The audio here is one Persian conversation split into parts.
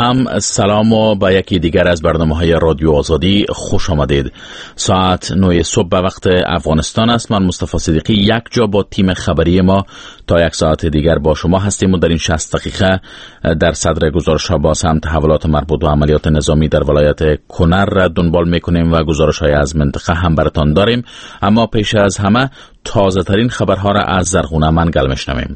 هم سلام و با یکی دیگر از برنامه‌های رادیو آزادی خوش آمدید. ساعت 9 صبح به وقت افغانستان است. من مصطفی صدیقی یک جا با تیم خبری ما تا یک ساعت دیگر با شما هستیم و در این 60 دقیقه در صدر گزارش‌ها باز هم تحولات مربوط به عملیات نظامی در ولایت کنر را دنبال می‌کنیم و گزارش‌های از منطقه هم براتان داریم. اما پیش از همه تازه‌ترین خبرها را از زرغونه منگل می‌شنویم.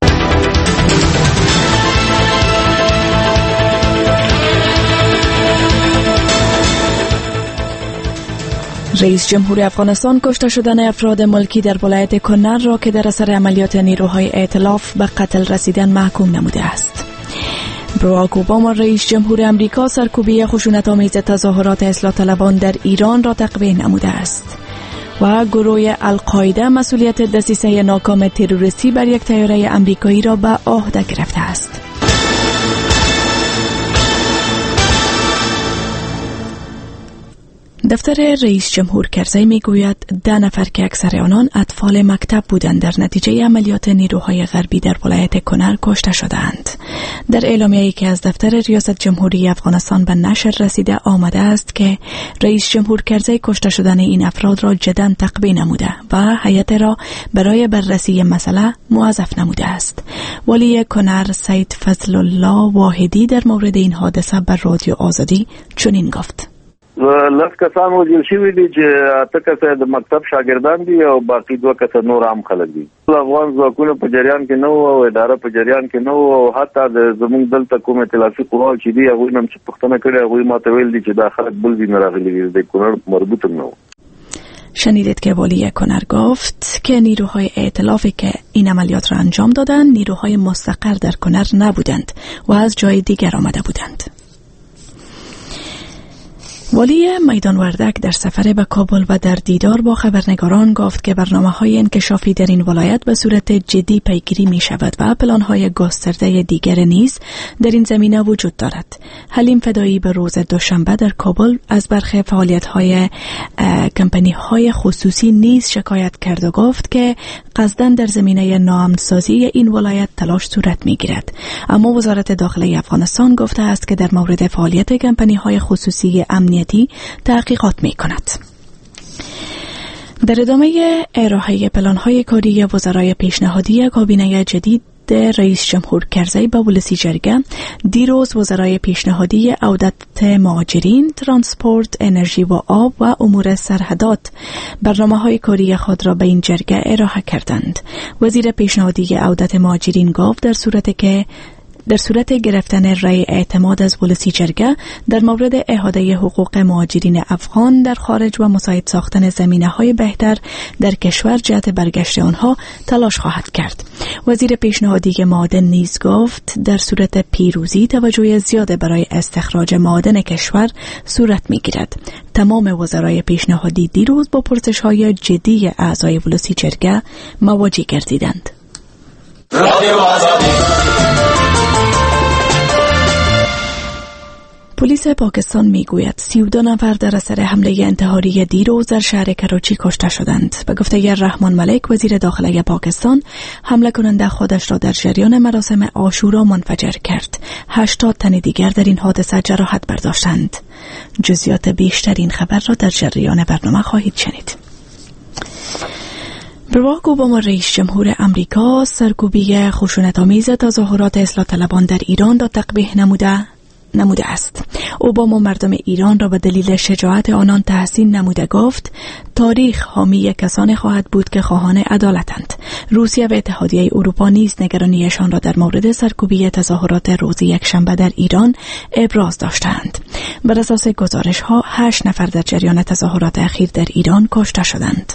رئیس جمهور افغانستان کشته شدن افراد ملکی در ولایت کنر را که در اثر عملیات نیروهای ائتلاف به قتل رسیدن محکوم نموده است. باراک اوباما رئیس جمهور امریکا سرکوبی خشونت‌آمیز تظاهرات اصلاح طلبان در ایران را تقبیح نموده است و گروه القاعده مسئولیت دسیسه ناکام تروریستی بر یک طیاره امریکایی را به عهده گرفته است. دفتر رئیس جمهور کرزی میگوید 10 نفر که اکثر آنان اطفال مکتب بودند در نتیجه عملیات نیروهای غربی در ولایت کنر کشته شدند. در اعلامیه‌ای که از دفتر ریاست جمهوری افغانستان به نشر رسیده آمده است که رئیس جمهور کرزی کشته شدن این افراد را جداً تقبیح نموده و هیئت را برای بررسی مسئله موظف نموده است. والی کنر سید فضل الله واحدی در مورد این حادثه بر رادیو آزادی چنین گفت: لس کسان وژل شوي دي چې 8 کسه د مکتب شاګردان دي او باقي 2 کسه نور عام خلک دي. افغان ځواکونه په جریان کې نه وو او اداره په جریان کې نه وو او حتی د زموږ دلته کومه ائتلافي قواو چې دي هغوی هم چې پوښتنه کړې هغوی ماته ویل دي چې دا خلک بل دي نه راغلي دي د کنړ مربوط نه وو. شنیدید که والی کنر گفت که نیروهای ائتلافی که این عملیات را انجام دادند نیروهای مستقر در کنر نبودند و از جای دیگر آمده بودند. والی میدان وردک در سفر به کابل و در دیدار با خبرنگاران گفت که برنامه‌های انکشافی در این ولایت به صورت جدی پیگیری می شود و پلان‌های گسترده دیگر نیز در این زمینه وجود دارد. حلیم فدایی به روز دوشنبه در کابل از برخی فعالیت‌های کمپانی‌های خصوصی نیز شکایت کرد و گفت که قصداً در زمینه ناامن‌سازی این ولایت تلاش صورت می‌گیرد. اما وزارت داخلی افغانستان گفته است که در مورد فعالیت کمپانی‌های خصوصی امنیتی تحقیقات می‌کند. در ادامه ارائه پلان‌های کاری وزرای پیشنهادی کابینه جدید رئیس جمهور کرزی به ولسی جرگه دیروز وزرای پیشنهادی عودت مهاجرین، ترانسپورت، انرژی و آب و امور سرحدات برنامه‌های کاری خود را به این جرگه ارائه کردند. وزیر پیشنهادی عودت مهاجرین گفت در صورت گرفتن رأی اعتماد از ولسی جرگه در مورد احاطه حقوق مهاجرین افغان در خارج و مساعد ساختن زمینه‌های بهتر در کشور جهت برگشت آنها تلاش خواهد کرد. وزیر پیشنهادی معادن نیز گفت در صورت پیروزی توجه زیاد برای استخراج معادن کشور صورت می‌گیرد. تمام وزرای پیشنهادی دیروز با پرسش‌های جدی اعضای ولسی جرگه مواجه گردیدند. پلیس پاکستان میگوید 32 نفر در اثر حمله انتحاری دیروز در شهر کراچی کشته شدند. به گفته رحمان ملک وزیر داخلی پاکستان، حمله کننده خودش را در جریان مراسم عاشورا منفجر کرد. 80 تن دیگر در این حادثه جراحت برداشتند. جزئیات بیشتر این خبر را در جریان برنامه خواهید شنید. باراک اوباما رئیس جمهور امریکا سرکوبی خشونت‌آمیز تظاهرات اصلاح طلبان در ایران را تقبیح نموده است. اوباما مردم ایران را به دلیل شجاعت آنان تحسین نموده گفت تاریخ حامی کسانی خواهد بود که خواهان عدالتند. روسیه و اتحادیه اروپا نیز نگرانیشان را در مورد سرکوبی تظاهرات روز یکشنبه در ایران ابراز داشتند. بر اساس گزارش‌ها 8 نفر در جریان تظاهرات اخیر در ایران کشته شدند.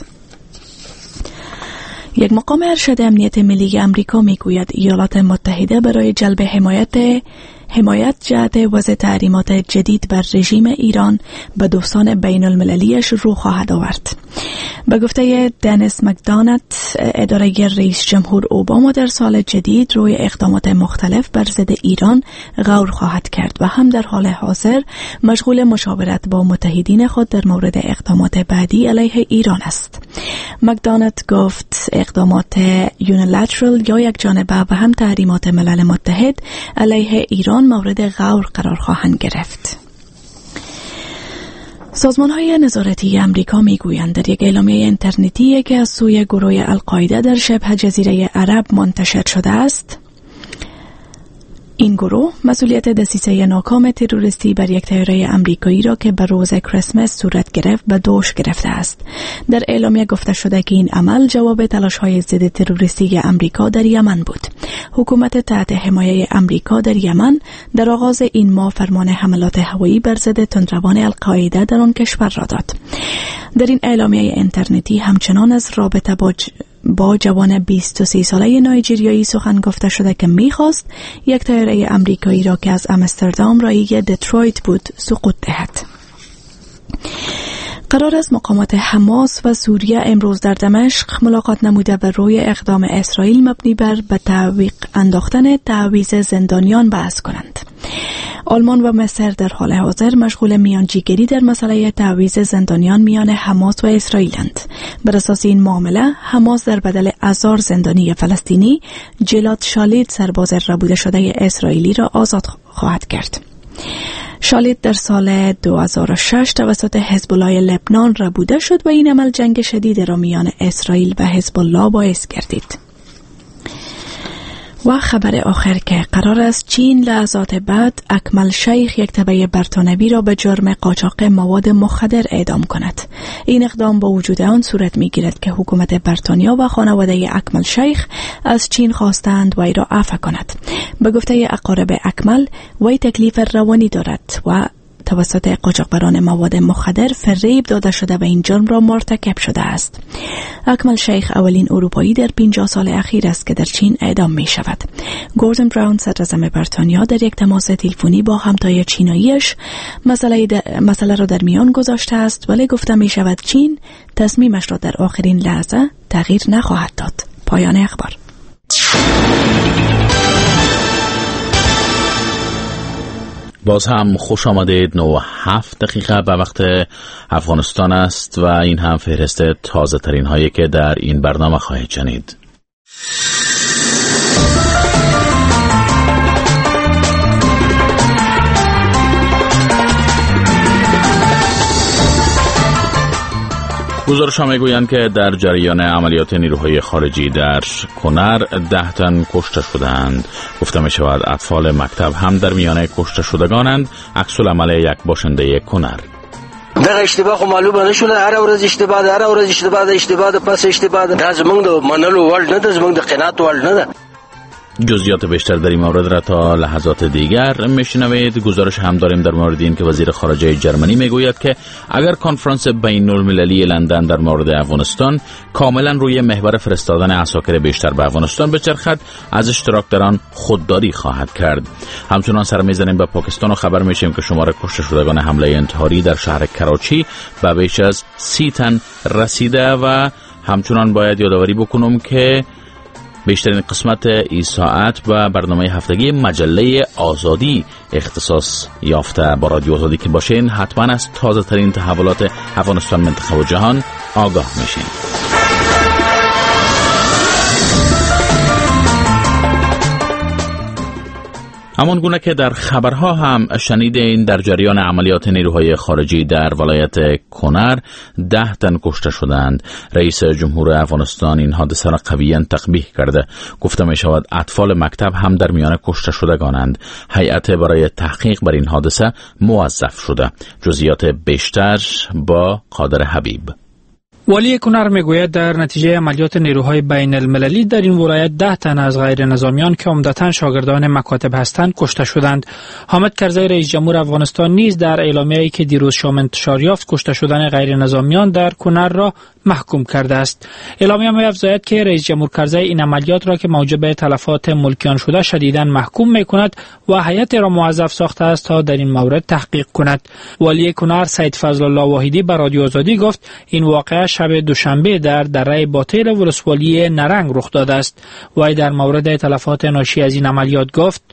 یک مقام ارشد امنیت ملی امریکا میگوید ایالات متحده برای جلب حمایت جهت وضع تحریمات جدید بر رژیم ایران به دوستان بین المللیش رو خواهد آورد. به گفته دنیس مکدانت، اداره رئیس جمهور اوباما در سال جدید روی اقدامات مختلف بر ضد ایران غور خواهد کرد و هم در حال حاضر مشغول مشاورت با متحدین خود در مورد اقدامات بعدی علیه ایران است. مکدانت گفت اقدامات یونیلاترال یا یک جانبه و هم تحریمات ملل متحد علیه ایران افغان مورد غور قرار خواهند گرفت. سازمان‌های نظارتی امریکا می‌گویند در یک اعلامیه اینترنتی که از سوی گروه القاعده در شبه جزیره عرب منتشر شده است، این گروه مسئولیت دسیسه ناکام تروریستی بر یک طیاره آمریکایی را که بر روز کریسمس صورت گرفت به دوش گرفته است. در اعلامیه گفته شده که این عمل جواب تلاش‌های ضد تروریستی آمریکا در یمن بود. حکومت تحت حمایه آمریکا در یمن در آغاز این ماه فرمان حملات هوایی بر ضد تندروان القاعده در آن کشور را داد. در این اعلامیه اینترنتی همچنان از رابطه با جوان 23 ساله نایجریایی سخن گفته شده که می‌خواست یک طیاره آمریکایی را که از آمستردام رایگه دترویت بود سقوط دهد. قرار است مقامات حماس و سوریه امروز در دمشق ملاقات نموده بر روی اقدام اسرائیل مبنی بر به تعویق انداختن تعویض زندانیان بحث کنند. آلمان و مصر در حال حاضر مشغول میانجیگری در مسئله تعویض زندانیان میان حماس و اسرائیلند. بر اساس این معامله حماس در بدل 1000 زندانی فلسطینی جلاد شالید سرباز ربوده شده اسرائیلی را آزاد خواهد کرد. شالید در سال 2006 توسط حزب الله لبنان ربوده شد و این عمل جنگ شدید را میان اسرائیل و حزب الله باعث گردید. و خبر آخر که قرار است چین لحظات بعد اکمل شیخ، یک تبع برطانوی را به جرم قاچاق مواد مخدر اعدام کند. این اقدام با وجود آن صورت می‌گیرد که حکومت بریتانیا و خانواده اکمل شیخ از چین خواستند وی را عفو کند. به گفته اقارب اکمل، وی تکلیف روانی دارد و توسط قاچاقبران مواد مخدر فریب داده شده و این جرم را مرتکب شده است. اکمل شیخ اولین اروپایی در 50 سال اخیر است که در چین اعدام می شود. گوردن براون صدراعظم بریتانیا در یک تماس تلفنی با همتای چیناییش مسئله را در میان گذاشته است، ولی گفته می شود چین تصمیمش را در آخرین لحظه تغییر نخواهد داد. پایان اخبار. باز هم خوش آمدید. 9:07 به وقت افغانستان است و این هم فهرست تازه ترین هایی که در این برنامه خواهید شنید. گزارش‌ها می‌گویند که در جریان عملیات نیروهای خارجی در کنر 10 تن کشته شدند. گفته می‌شود اطفال مکتب هم در میان کشته شدگانند. عکس العمل یک باشنده کنر. دغه اشتباه خو معلومه نشوله، هر ورځ اشتباه ده پس اشتباه ده. دا زمونږ د منلو وړ نه ده، زمونږ د قناعت وړ نه ده. جزئیات بیشتر در این مورد را تا لحظات دیگر میشنوید. گزارش هم داریم در مورد این که وزیر خارجه جرمنی میگوید که اگر کنفرانس بین المللی لندن در مورد افغانستان کاملا روی محور فرستادن عساکر بیشتر به افغانستان بچرخد، از اشتراک در آن خودداری خواهد کرد. همچنان سر میزنیم به پاکستان و خبر میشیم که شمار کشته شدگان حمله انتحاری در شهر کراچی به بیش از 30 تن رسیده و همچنان باید یادآوری بکنم که بیشترین قسمت این ساعت و برنامه هفتگی مجله آزادی اختصاص یافته. با رادیو آزادی که باشین حتما از تازه ترین تحولات افغانستان، منطقه و جهان آگاه میشین. همان گونه که در خبرها هم شنیدین، در جریان عملیات نیروهای خارجی در ولایت کنر 10 تن کشته شدند. رئیس جمهور افغانستان این حادثه را قویاً تقبیح کرده. گفته می شود اطفال مکتب هم در میان کشته شدگانند. هیئت برای تحقیق بر این حادثه موظف شده. جزئیات بیشتر با قادر حبیب. والی کنر میگوید در نتیجه عملیات نیروهای بین المللی در این ولایت 10 تن از غیر نظامیان که عمدتاً شاگردان مکاتب هستند کشته شدند. حامد کرزی رئیس جمهور افغانستان نیز در اعلامیه‌ای که دیروز شام انتشار یافت کشته شدن غیر نظامیان در کنر را محکوم کرده است. اعلامیه می‌افزاید که رئیس جمهور کرزی این عملیات را که موجب تلفات ملکیان شده شدیداً محکوم می‌کند و هیئت را موظف ساخته است تا در این مورد تحقیق کند. والی کنر سید فضل الله واحدی به رادیو آزادی گفت این واقعه شب دوشنبه در دره باطل ولسوالی نرنگ رخ داده است. وی در مورد تلفات ناشی از این عملیات گفت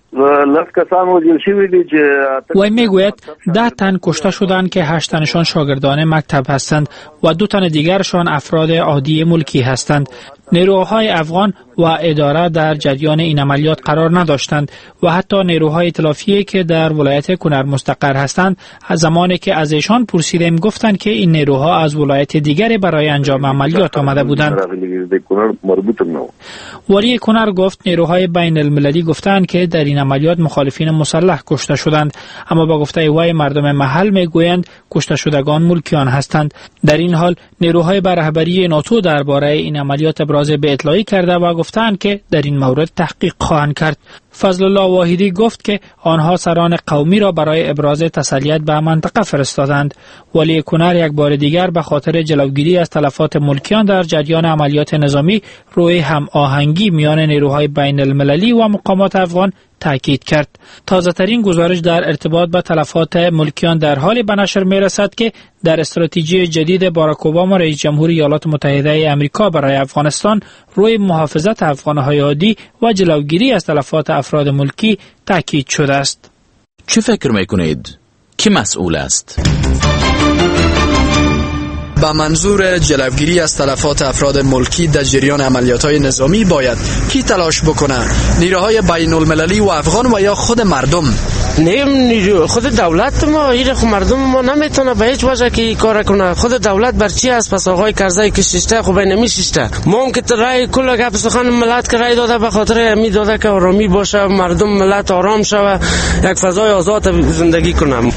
وی میگوید 10 تن کشته شدند که 8 تنشان شاگردان مکتب هستند و 2 تن دیگرشان افراد عادی ملکی هستند. نیروهای افغان و اداره در جریان این عملیات قرار نداشتند و حتی نیروهای ائتلافی که در ولایت کنر مستقر هستند از زمانی که از ایشان پرسیدیم گفتند که این نیروها از ولایت دیگری برای انجام عملیات آمده بودند. ولی کنر گفت نیروهای بین المللی گفتند که در این عملیات مخالفین مسلح کشته شدند، اما با گفته وی مردم محل میگویند کشته شدگان ملکیان هستند. در این حال نیروهای به رهبری ناتو درباره این عملیات ابراز بی‌اطلاعی کرده و گفتند که در این مورد تحقیق خواهند کرد. فضل الله واحدی گفت که آنها سران قومی را برای ابراز تسلیت به منطقه فرستادند. ولی کنر یک بار دیگر به خاطر جلوگیری از تلفات ملکیان در جریان عملیات نظامی روی هم آهنگی میان نیروهای بین المللی و مقامات افغان تاکید کرد. تازه ترین گزارش در ارتباط با تلفات ملکیان در حالی به نشر می رسد که در استراتژی جدید باراک اوباما رئیس جمهور ایالات متحده آمریکا برای افغانستان روی محافظت افغان‌های عادی و جلوگیری از تلفات افراد ملکی تاکید شده است. چه فکر میکنید؟ کی مسئول است؟ با منظور جلوگیری از تلفات افراد ملکی در جریان عملیات‌های نظامی باید کی تلاش بکنه؟ نیروهای بین المللی و افغان و یا خود مردم؟ نه، خود دولت ما مردم ما نمیتونه به هیچ وجه که کار کنه. خود دولت بر چی است؟ پس آقای کرزی که شیشته خب نمیشیشته. ما هم که رای کل گپ سخن ملت که رای داده به خاطر امید داده که آرامی باشه، مردم ملت آرام شوه، یک فضای آزاد زندگی کنه.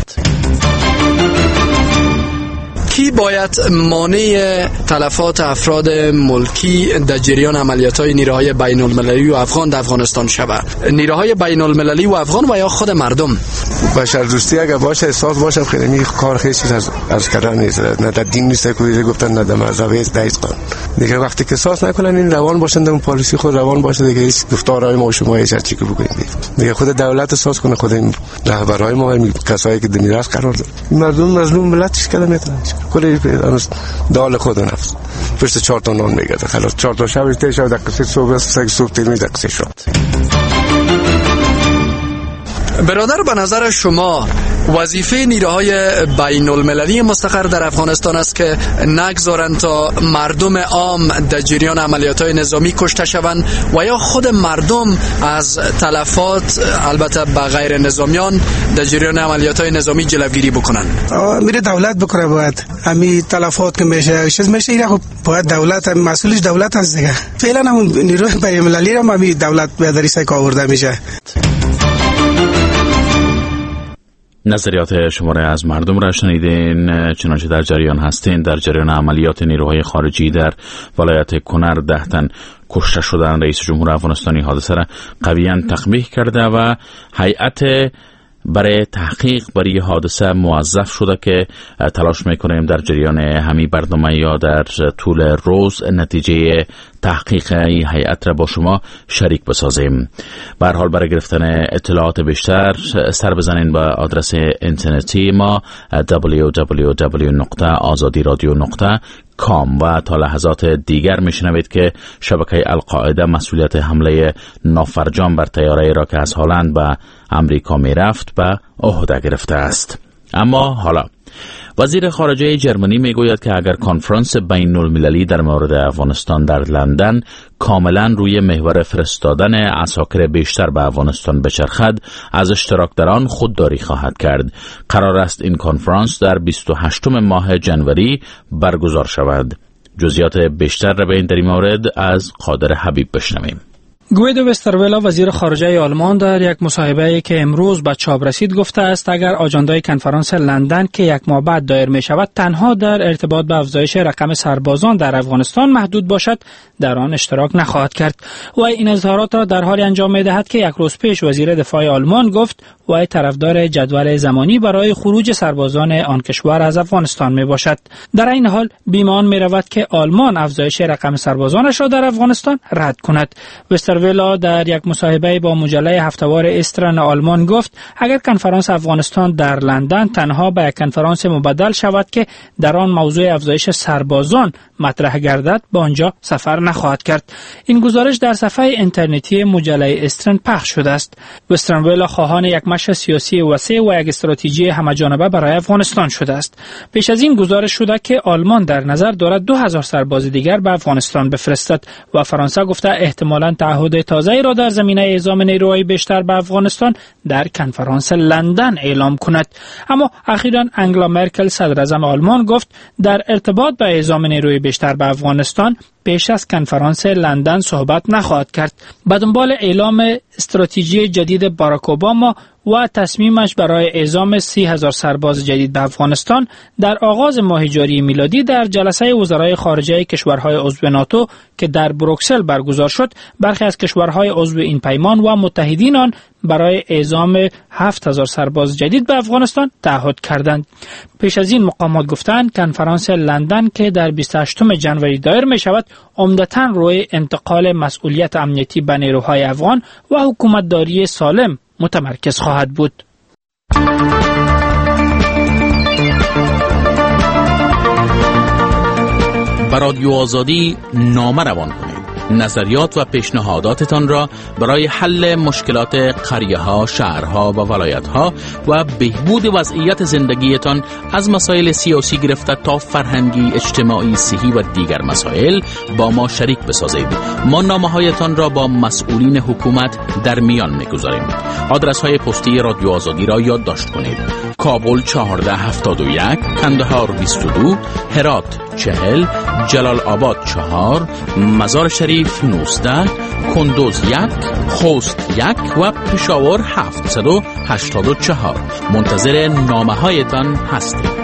کی باید مانع تلفات افراد ملکی در جریان عملیات‌های نیروهای بین المللی و افغان در افغانستان شود؟ نیروهای بین المللی و افغان و یا خود مردم؟ بشر دوستی اگر باشه، احساس باشه، خیلی کار خیلی از کردن نیست. نه در دین نیست که گفتن، نه در مذهب است، دیگه وقتی که احساس نکنن این روان باشن، اون پالیسی خود روان باشه، دیگه هیچ گفتارهای ما و شما هیچ چیزی که بگیم دیگه خود دولت احساس کنه، خود این رهبرهای ما، این کسایی که در میراث قرار دارن، مردم مظلوم ملت چیز کردن میتونن کلی دال خود نفس پشت 4 تا نان میگرده، خلاص 4 تا شب ته شب دقیقه صبح صبح تیمی دقیقه شد. برادر، به نظر شما وظیفه نیروهای بین المللی مستقر در افغانستان است که نگذارند تا مردم عام در جریان عملیات‌های نظامی کشته شوند و یا خود مردم از تلفات البته به غیر نظامیان در جریان عملیات‌های نظامی جلوگیری بکنند؟ میره دولت بکنه، باید همین تلفات که میشه چیز میشه اینا، خب باید دولت، مسئولش دولت است دیگه. فعلا هم نیروی بین المللی رو همین دولت به دریسه که آورده میشه. نظریات شماره از مردم را شنیدین. چنانچه در جریان هستین، در جریان عملیات نیروهای خارجی در ولایت کنر 10 تن کشته شدن. رئیس جمهور افغانستانی حادثه را قویاً تقبیح کرده و هیئت برای تحقیق برای حادثه موظف شده که تلاش میکنیم در جریان همین برنامه یا در طول روز نتیجه تحقیق این هیئت را با شما شریک بسازیم. به هر حال برای گرفتن اطلاعات بیشتر سر بزنین به آدرس اینترنتی ما www.azadiradio.com و تا لحظات دیگر میشنوید که شبکه القاعده مسئولیت حمله نافرجام بر طیاره‌ای را که از هلند به امریکا میرفت به عهده گرفته است. اما حالا وزیر خارجه جرمنی میگوید که اگر کنفرانس بین المللی در مورد افغانستان در لندن کاملا روی محور فرستادن عساکر بیشتر به افغانستان بچرخد، از اشتراک در آن خودداری خواهد کرد. قرار است این کنفرانس در 28 ماه جنوری برگزار شود. جزئیات بیشتر را در این مورد از قادر حبیب بشنویم. گویدو وسترولا وزیر خارجه آلمان در یک مصاحبه‌ای که امروز به چاپ رسید گفته است اگر آجندای کنفرانس لندن که 1 ماه بعد دایر می شود تنها در ارتباط به افزایش رقم سربازان در افغانستان محدود باشد، در آن اشتراک نخواهد کرد. و این اظهارات را در حالی انجام می دهد که 1 روز پیش وزیر دفاع آلمان گفت و طرفدار جدول زمانی برای خروج سربازان آن کشور از افغانستان می باشد. در این حال بیمان می رود که آلمان افزایش رقم سربازانش را در افغانستان رد کند. وسترویلا در یک مصاحبه با مجله هفتهوار استرن آلمان گفت اگر کنفرانس افغانستان در لندن تنها به یک کنفرانس مبدل شود که در آن موضوع افزایش سربازان مطرح گردد به آنجا سفر نخواهد کرد. این گزارش در صفحه اینترنتی مجله استرن پخش شده است. وسترویلا خواهان یک مشر سیاسی وسیع و یک استراتژی همه‌جانبه برای افغانستان شده است. پیش از این گزارش شده که آلمان در نظر دارد 2000 سرباز دیگر به افغانستان بفرستد و فرانسه گفته احتمالاً تعهد تازه‌ای را در زمینه اعزام نیروهای بیشتر به افغانستان در کنفرانس لندن اعلام کند. اما اخیراً انگلا مرکل صدراعظم آلمان گفت در ارتباط با اعزام نیروی بیشتر به افغانستان پیش از کنفرانس لندن صحبت نخواهد کرد. به دنبال اعلام استراتژی جدید باراک اوباما و تصمیمش برای اعزام 30,000 سرباز جدید به افغانستان در آغاز ماه جاری میلادی در جلسه وزرای خارجه کشورهای عضو ناتو که در بروکسل برگزار شد، برخی از کشورهای عضو این پیمان و متحدین آن برای اعزام 7,000 سرباز جدید به افغانستان تعهد کردند. پیش از این مقامات گفتند کنفرانس لندن که در 28 ژانویه دایر می شود عمدتاً روی انتقال مسئولیت امنیتی به نیروهای افغان و حکومتداری سالم متمرکز خواهد بود. به رادیو آزادی نامه روان کنید. نظریات و پیشنهاداتتان را برای حل مشکلات قریه‌ها، شهرها و ولایت‌ها و بهبود وضعیت زندگیتان از مسائل سیاسی گرفته تا فرهنگی، اجتماعی، صحی و دیگر مسائل با ما شریک بسازید. ما نامه‌هایتان را با مسئولین حکومت در میان می‌گذاریم. آدرس‌های پستی رادیو آزادی را یادداشت کنید: کابل 1471، کندهار 22، هرات 40، جلال آباد 4، مزار شریف 19، کندوز 1، خوست 1 و پشاور 784. منتظر نامه هایتان هستیم.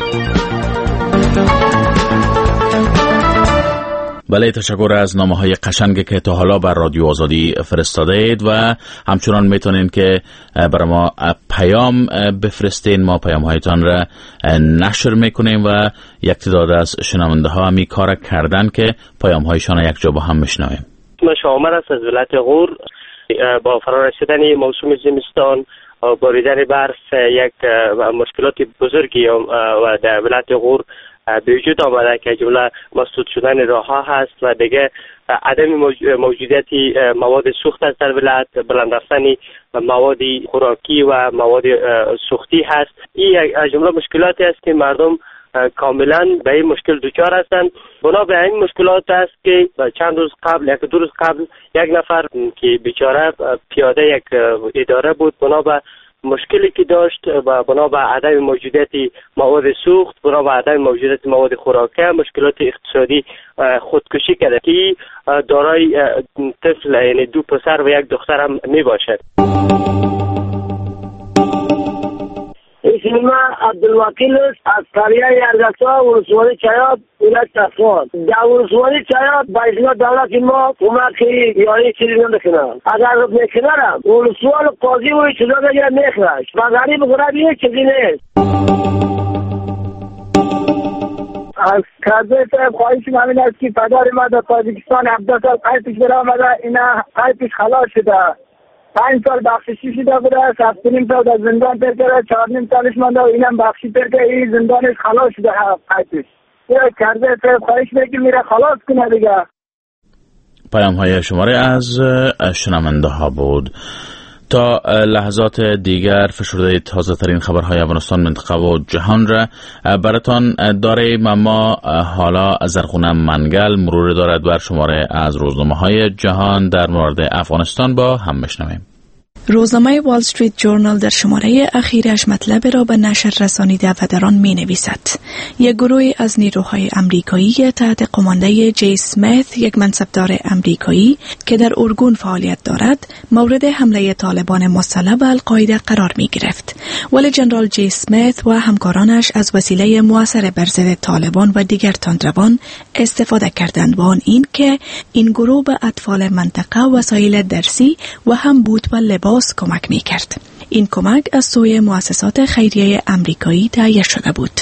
بله، تشکر از نامه‌های قشنگی که تا حالا بر رادیو آزادی فرستاده اید و همچنان میتونین که برای ما پیام بفرستین. ما پیام‌هایتان را نشر میکنیم و یک تعداد از شنونده ها همی کار کردن که پیام‌هایشان را یک جا با هم میشنویم. من شامل است از ولایت غور. با فرارسیدن موسم زمستان و باریدن برف یک مشکلات بزرگی و در ولایت غور به وجود آمده که جمله مسدود شدن راه ها هست و دیگه عدم موجودیت مواد سوخت است در ولایت، بلند رفتن مواد خوراکی و مواد سوختی هست. این جمله مشکلاتی است که مردم کاملا به این مشکل دچار هستند. بنا به این مشکلات است که چند روز قبل، یک دو روز قبل، یک نفر که بیچاره پیاده یک اداره بود، بنا به مشکلی که داشت و بنا به عدم موجودیت مواد سوخت، بنا به عدم موجودیت مواد خوراکی، مشکلات اقتصادی خودکشی کرده که دارای طفل یعنی 2 پسر و 1 دختر هم می باشد. اسم عبدالوکیل از قریه یرگسا ولسوالی چایاب ولایت تخمان. در ولسوالی چایاب با اجازه دولت ما کمکی یاری چیزی نمیکنن. اگر میکنن ولسوال قاضی و چیزا دیگه میخرش و غریب غریب یک چیزی نیست. از کازه خواهش همین است که پدر ما در تاجیکستان 17 سال قیدش برآمده، اینا قیدش خلاص شده. 5 سال بخششی شده بوده، 7.5 سال در زندان پر کرده، 4.5 سالش مانده و اینم بخشی پر کرده، این زندانش خلاص شده قیدش. یه کرده خواهش میگه میره خلاص کنه دیگه. پیام های شماره از شنونده ها بود. تا لحظات دیگر فشرده تازه ترین خبرهای افغانستان، منطقه و جهان را براتان داریم. اما حالا زرخونه منگل مرور دارد بر شماره از روزنامه های جهان در مورد افغانستان با هم بشنویم. روزنامه وال استریت جورنال در شماره اخیرش مطلب را به نشر رسانیده و در آن می نویسد: یک گروه از نیروهای امریکایی تحت قماندهی جی اسمیت، یک منصبدار امریکایی که در اورگون فعالیت دارد، مورد حمله طالبان مسلح به القاعده قرار می گرفت. ولی جنرال جی اسمیت و همکارانش از وسیله مؤثر بر ضد طالبان و دیگر تندروان استفاده کردند، با آن این که این گروه به اطفال منطقه وسایل درسی و هم بوت و لباس کمک می کرد. این کمک از سوی مؤسسات خیریه امریکایی تهیه شده بود.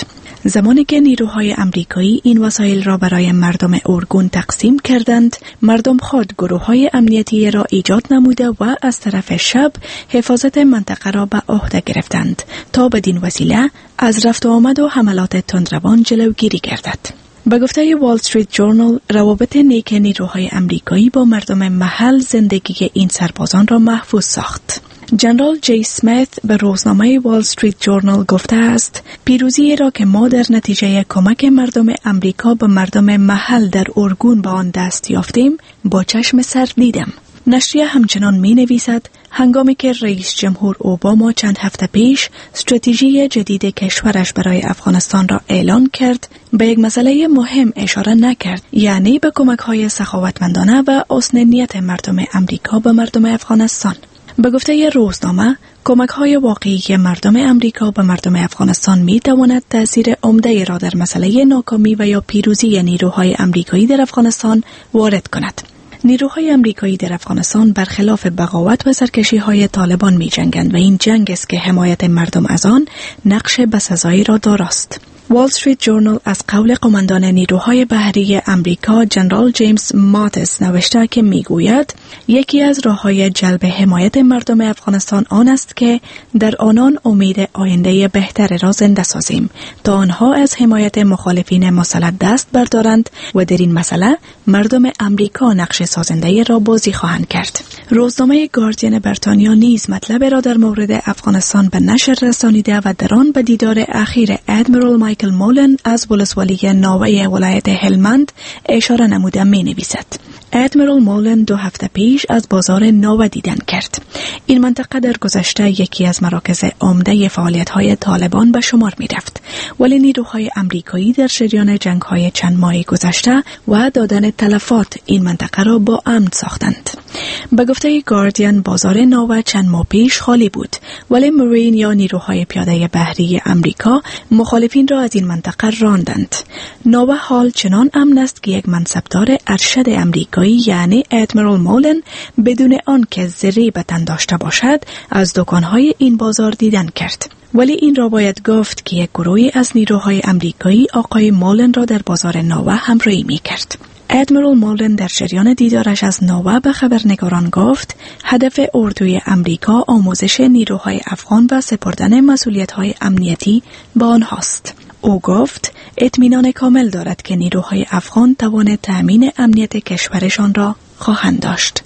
زمانی که نیروهای امریکایی این وسایل را برای مردم اورگون تقسیم کردند، مردم خود گروه‌های امنیتی را ایجاد نموده و از طرف شب حفاظت منطقه را به عهده گرفتند تا بدین وسیله از رفت و آمد و حملات تندروان جلوگیری گردد. به گفته وال استریت جورنال، روابط نیک نیروهای امریکایی با مردم محل زندگی این سربازان را محفوظ ساخت. جنرال جی اسمیت به روزنامه وال استریت جورنال گفته است: پیروزی را که ما در نتیجه کمک مردم امریکا به مردم محل در اورگون به آن دست یافتیم با چشم سر دیدم. نشریه همچنان می نویسد هنگامی که رئیس جمهور اوباما چند هفته پیش استراتژی جدید کشورش برای افغانستان را اعلان کرد، به یک مسئله مهم اشاره نکرد، یعنی به کمک‌های سخاوتمندانه و حسن نیت مردم امریکا به مردم افغانستان. به گفته روزنامه، کمک‌های واقعی مردم امریکا به مردم افغانستان می‌تواند تأثیر عمده را در مسئله ناکامی و یا پیروزی نیروهای امریکایی در افغانستان وارد کند. نیروهای امریکایی در افغانستان برخلاف بغاوت و سرکشی‌های طالبان می‌جنگند و این جنگ است که حمایت مردم از آن نقش بسزایی را داراست. وال استریت جورنال از قول قماندان نیروهای بحری امریکا جنرال جیمز ماتس نوشته که میگوید یکی از راه‌های جلب حمایت مردم افغانستان آن است که در آنان امید آینده بهتر را زنده سازیم تا آنها از حمایت مخالفین مسلح دست بردارند و در این مسئله مردم امریکا نقش سازنده را بازی خواهند کرد. روزنامه گاردین بریتانیا نیز مطلب را در مورد افغانستان به نشر رسانیده و در آن به دیدار اخیر ادمیرال مایکل مولن از ولسوالی ناوه ولایت هلمند اشاره نموده می نویسد: ادمیرال مولن 2 هفته پیش از بازار ناوه دیدن کرد. این منطقه در گذشته یکی از مراکز عمده فعالیت‌های طالبان به شمار می رفت، ولی نیروهای امریکایی در جریان جنگ‌های چند ماه گذشته و دادن تلفات این منطقه را با امن ساختند. به گفته گاردین بازار ناوه چند ماه پیش خالی بود، ولی مرین یا نیروهای پیاده بحری امریکا مخالفین را از این منطقه راندند. ناوه حال چنان امن است که یک منصبدار ارشد امریکایی یعنی ادمیرال مولن بدون آن که زری به تن داشته باشد از دکانهای این بازار دیدن کرد. ولی این را باید گفت که یک گروهی از نیروهای امریکایی آقای مولن را در بازار ناوه همراهی می کرد. ادمیرال مولن در جریان دیدارش از ناوه به خبرنگاران گفت هدف اردوی امریکا آموزش نیروهای افغان و سپردن مسئولیت‌های امنیتی به آنهاست. او گفت اطمینان کامل دارد که نیروهای افغان توان تأمین امنیت کشورشان را خواهند داشت.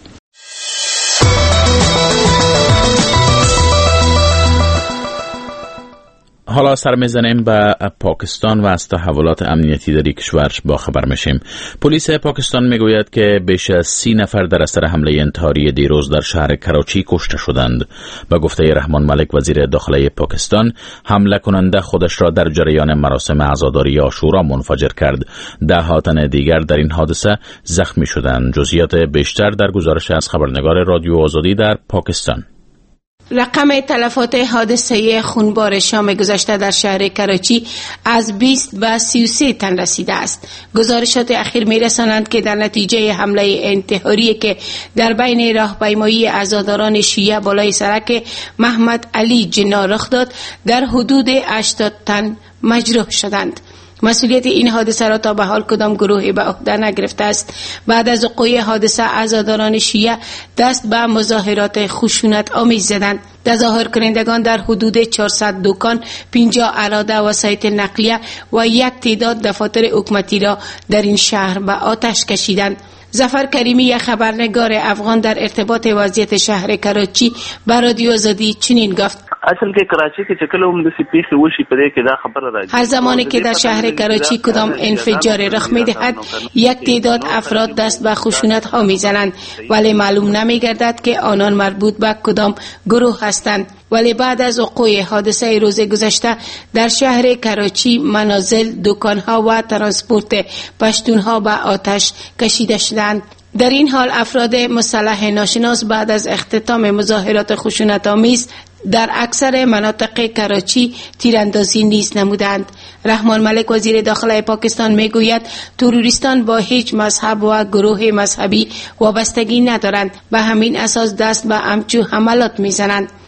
حالا سر میزنیم به پاکستان و از تحولات امنیتی در کشور با خبر میشیم. پلیس پاکستان میگوید که بیش از 30 نفر در اثر حمله انتحاری دیروز در شهر کراچی کشته شدند. به گفته رحمان ملک وزیر داخلی پاکستان، حمله کننده خودش را در جریان مراسم عزاداری عاشورا منفجر کرد. 10 تن دیگر در این حادثه زخمی شدند. جزئیات بیشتر در گزارش از خبرنگار رادیو آزادی در پاکستان. رقم تلفات حادثه خونبار شام گذشته در شهر کراچی از 20 به 33 تن رسیده است. گزارشات اخیر می‌رسانند که در نتیجه حمله انتحاری که در بین راهپیمایی عزاداران شیعه بالای سرک محمد علی جنا رخ داد، در حدود 80 تن مجروح شدند. مسئولیت این حادثه را تا به حال کدام گروهی به عهده نگرفته است. بعد از وقوع حادثه عزاداران شیعه دست به مظاهرات خشونت آمیز زدند. تظاهر کنندگان در حدود 400 دکان، 50 اراده وسایط نقلیه و یک تعداد دفاتر حکومتی را در این شهر به آتش کشیدند. ظفر کریمی خبرنگار افغان در ارتباط وضعیت شهر کراچی به رادیو آزادی چنین گفت: اصل کې کراچي کې چې کله هم د سپیخ وشي په دې کې دا خبره راځي. هر زمانی که در شهر کراچی کدام انفجار رخ می‌دهد، یک تعداد افراد دست به خشونت ها می‌زنند، ولی معلوم نمی‌گردد که آنان مربوط به کدام گروه هستند. ولی بعد از وقوع حادثه روز گذشته در شهر کراچی منازل، دکان‌ها و ترانسپورت پشتون‌ها به آتش کشیده شدند. در این حال افراد مسلح ناشناس بعد از اختتام مظاهرات خشونت‌آمیز در اکثر مناطق کراچی تیراندازی نیز نمودند. رحمان ملک وزیر داخلی پاکستان میگوید تروریستان با هیچ مذهب و گروه مذهبی وابستگی ندارند، به همین اساس دست به همچو حملات میزنند.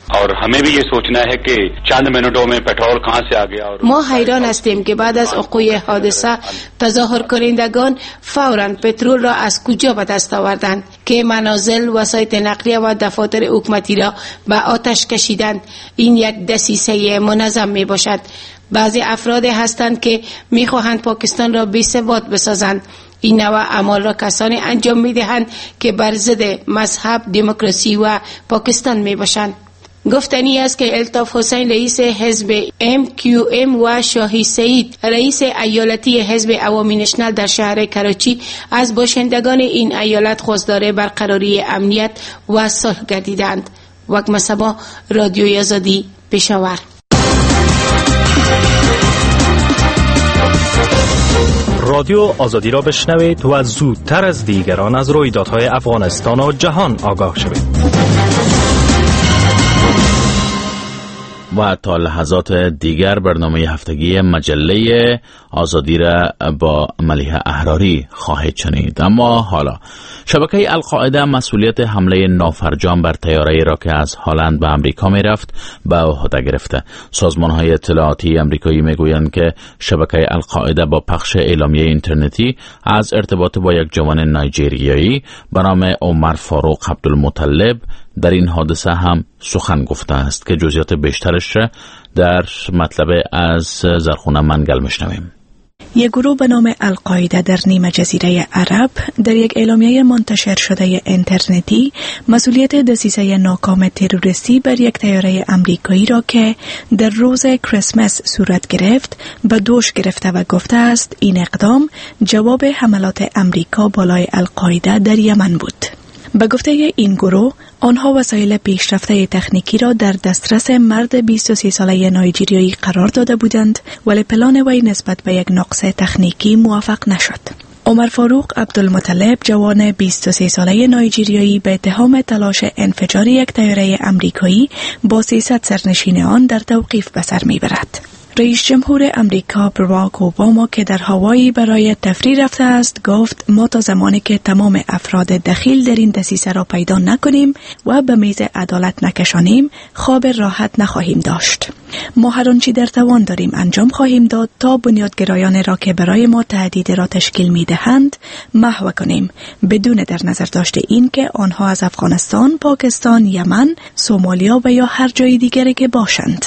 और हमें भी ये सोचना है कि चंद मिनटों में पेट्रोल कहां से आ गया. ما حیران هستیم که بعد از وقوع حادثه تظاهر کنندگان فوراً پترول را از کجا به دست آوردند که منازل، وسایط نقلیه و دفاتر حکومتی را به آتش کشیدند. این یک دسیسه منظم می باشد. بعضی افراد هستند که می خواهند پاکستان را بی‌ثبات بسازند. این نوع اعمال را کسانی انجام می دهند که بر ضد مذهب، دموکراسی و پاکستان می باشند. گفتنی است که الطاف حسین رئیس حزب MQM و شاهی سعید رئیس ایالتی حزب عوامی نشنل در شهر کراچی از باشندگان این ایالت خواستار برقراری امنیت و صلح گردیدند. وقت صبا رادیوی آزادی پشاور. رادیو آزادی را بشنوید و زودتر از دیگران از رویدادهای افغانستان و جهان آگاه شوید. و تا لحظات دیگر برنامه هفتگی مجله آزادی را با ملیحه احراری خواهید شنید. اما حالا شبکه القاعده مسئولیت حمله نافرجام بر طیاره‌ای را که از هلند به امریکا می رفت به عهده گرفته. سازمان‌های اطلاعاتی امریکایی میگویند که شبکه القاعده با پخش اعلامیه اینترنتی از ارتباط با یک جوان نایجریایی به نام عمر فاروق عبدالمطلب در این حادثه هم سخن گفته است که جزئیات بیشترش را در مطلب از زرخونه منگل میشنویم. یک گروه به نام القاعده در نیمه جزیره عرب در یک اعلامیه منتشر شده اینترنتی مسئولیت دسیسه ناکام تروریستی بر یک طیاره امریکایی را که در روز کریسمس صورت گرفت به دوش گرفته و گفته است این اقدام جواب حملات امریکا بالای القاعده در یمن بود. به گفته این گروه، آنها وسایل پیشرفته تکنیکی را در دسترس مرد 23 ساله نایجریایی قرار داده بودند ولی پلان وی نسبت به یک نقص تکنیکی موفق نشد. عمر فاروق عبدالمطلب جوان 23 ساله نایجریایی به اتهام تلاش انفجار یک طیاره امریکایی با 300 سرنشین آن در توقیف به سر میبرد. رئیس جمهور امریکا باراک اوباما که در هاوایی برای تفریح رفته است گفت ما تا زمانی که تمام افراد دخیل در این دسیسه را پیدا نکنیم و به میز عدالت نکشانیم خواب راحت نخواهیم داشت. ما هر آنچه در توان داریم انجام خواهیم داد تا بنیادگرایان را که برای ما تهدید را تشکیل می‌دهند محو کنیم بدون در نظر داشته این که آنها از افغانستان، پاکستان، یمن، سومالیا و یا هر جای دیگری که باشند.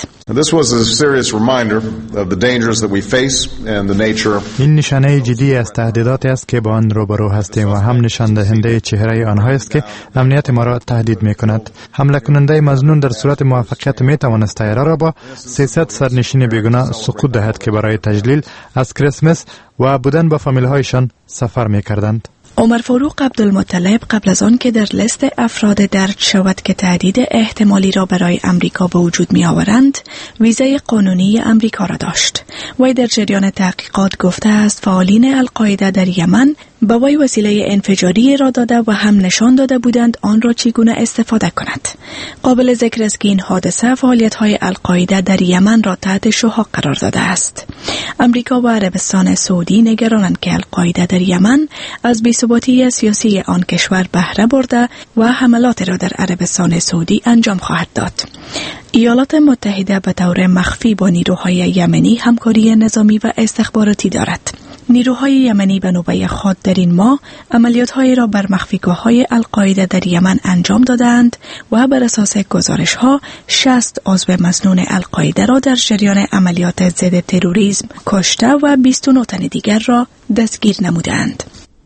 این نشانه جدی از تهدیداتی است که با آن روبرو هستیم و هم نشان دهنده چهره آنها است که امنیت ما را تهدید می‌کند. حمله کننده مظنون در صورت موفقیت می‌تواند طیاره را با 300 سرنشین بیگناه سقوط دهد که برای تجلیل از کریسمس و بودن با فامیل‌هایشان سفر می‌کردند. عمر فاروق عبدالمطلب قبل از آن که در لیست افراد درج شود که تهدید احتمالی را برای امریکا به وجود می آورند، ویزای قانونی امریکا را داشت. وی در جریان تحقیقات گفته است فعالین القاعده در یمن به وی وسیله انفجاری را داده و هم نشان داده بودند آن را چگونه استفاده کند. قابل ذکر است که این حادثه فعالیت‌های القاعده در یمن را تحت شحاع قرار داده است. امریکا و عربستان سعودی نگرانند که القاعده در یمن از بی‌ثباتی سیاسی آن کشور بهره برده و حملات را در عربستان سعودی انجام خواهد داد. ایالات متحده به طور مخفی با نیروهای یمنی همکاری نظامی و استخباراتی دارد. نیروهای یمنی به نوبه خود در این ماه عملیات‌هایی را بر مخفیگاه‌های القاعده در یمن انجام دادند و بر اساس گزارش‌ها 60 عضو مسنون القاعده را در جریان عملیات ضد تروریسم کشته و 29 تن دیگر را دستگیر نمودند.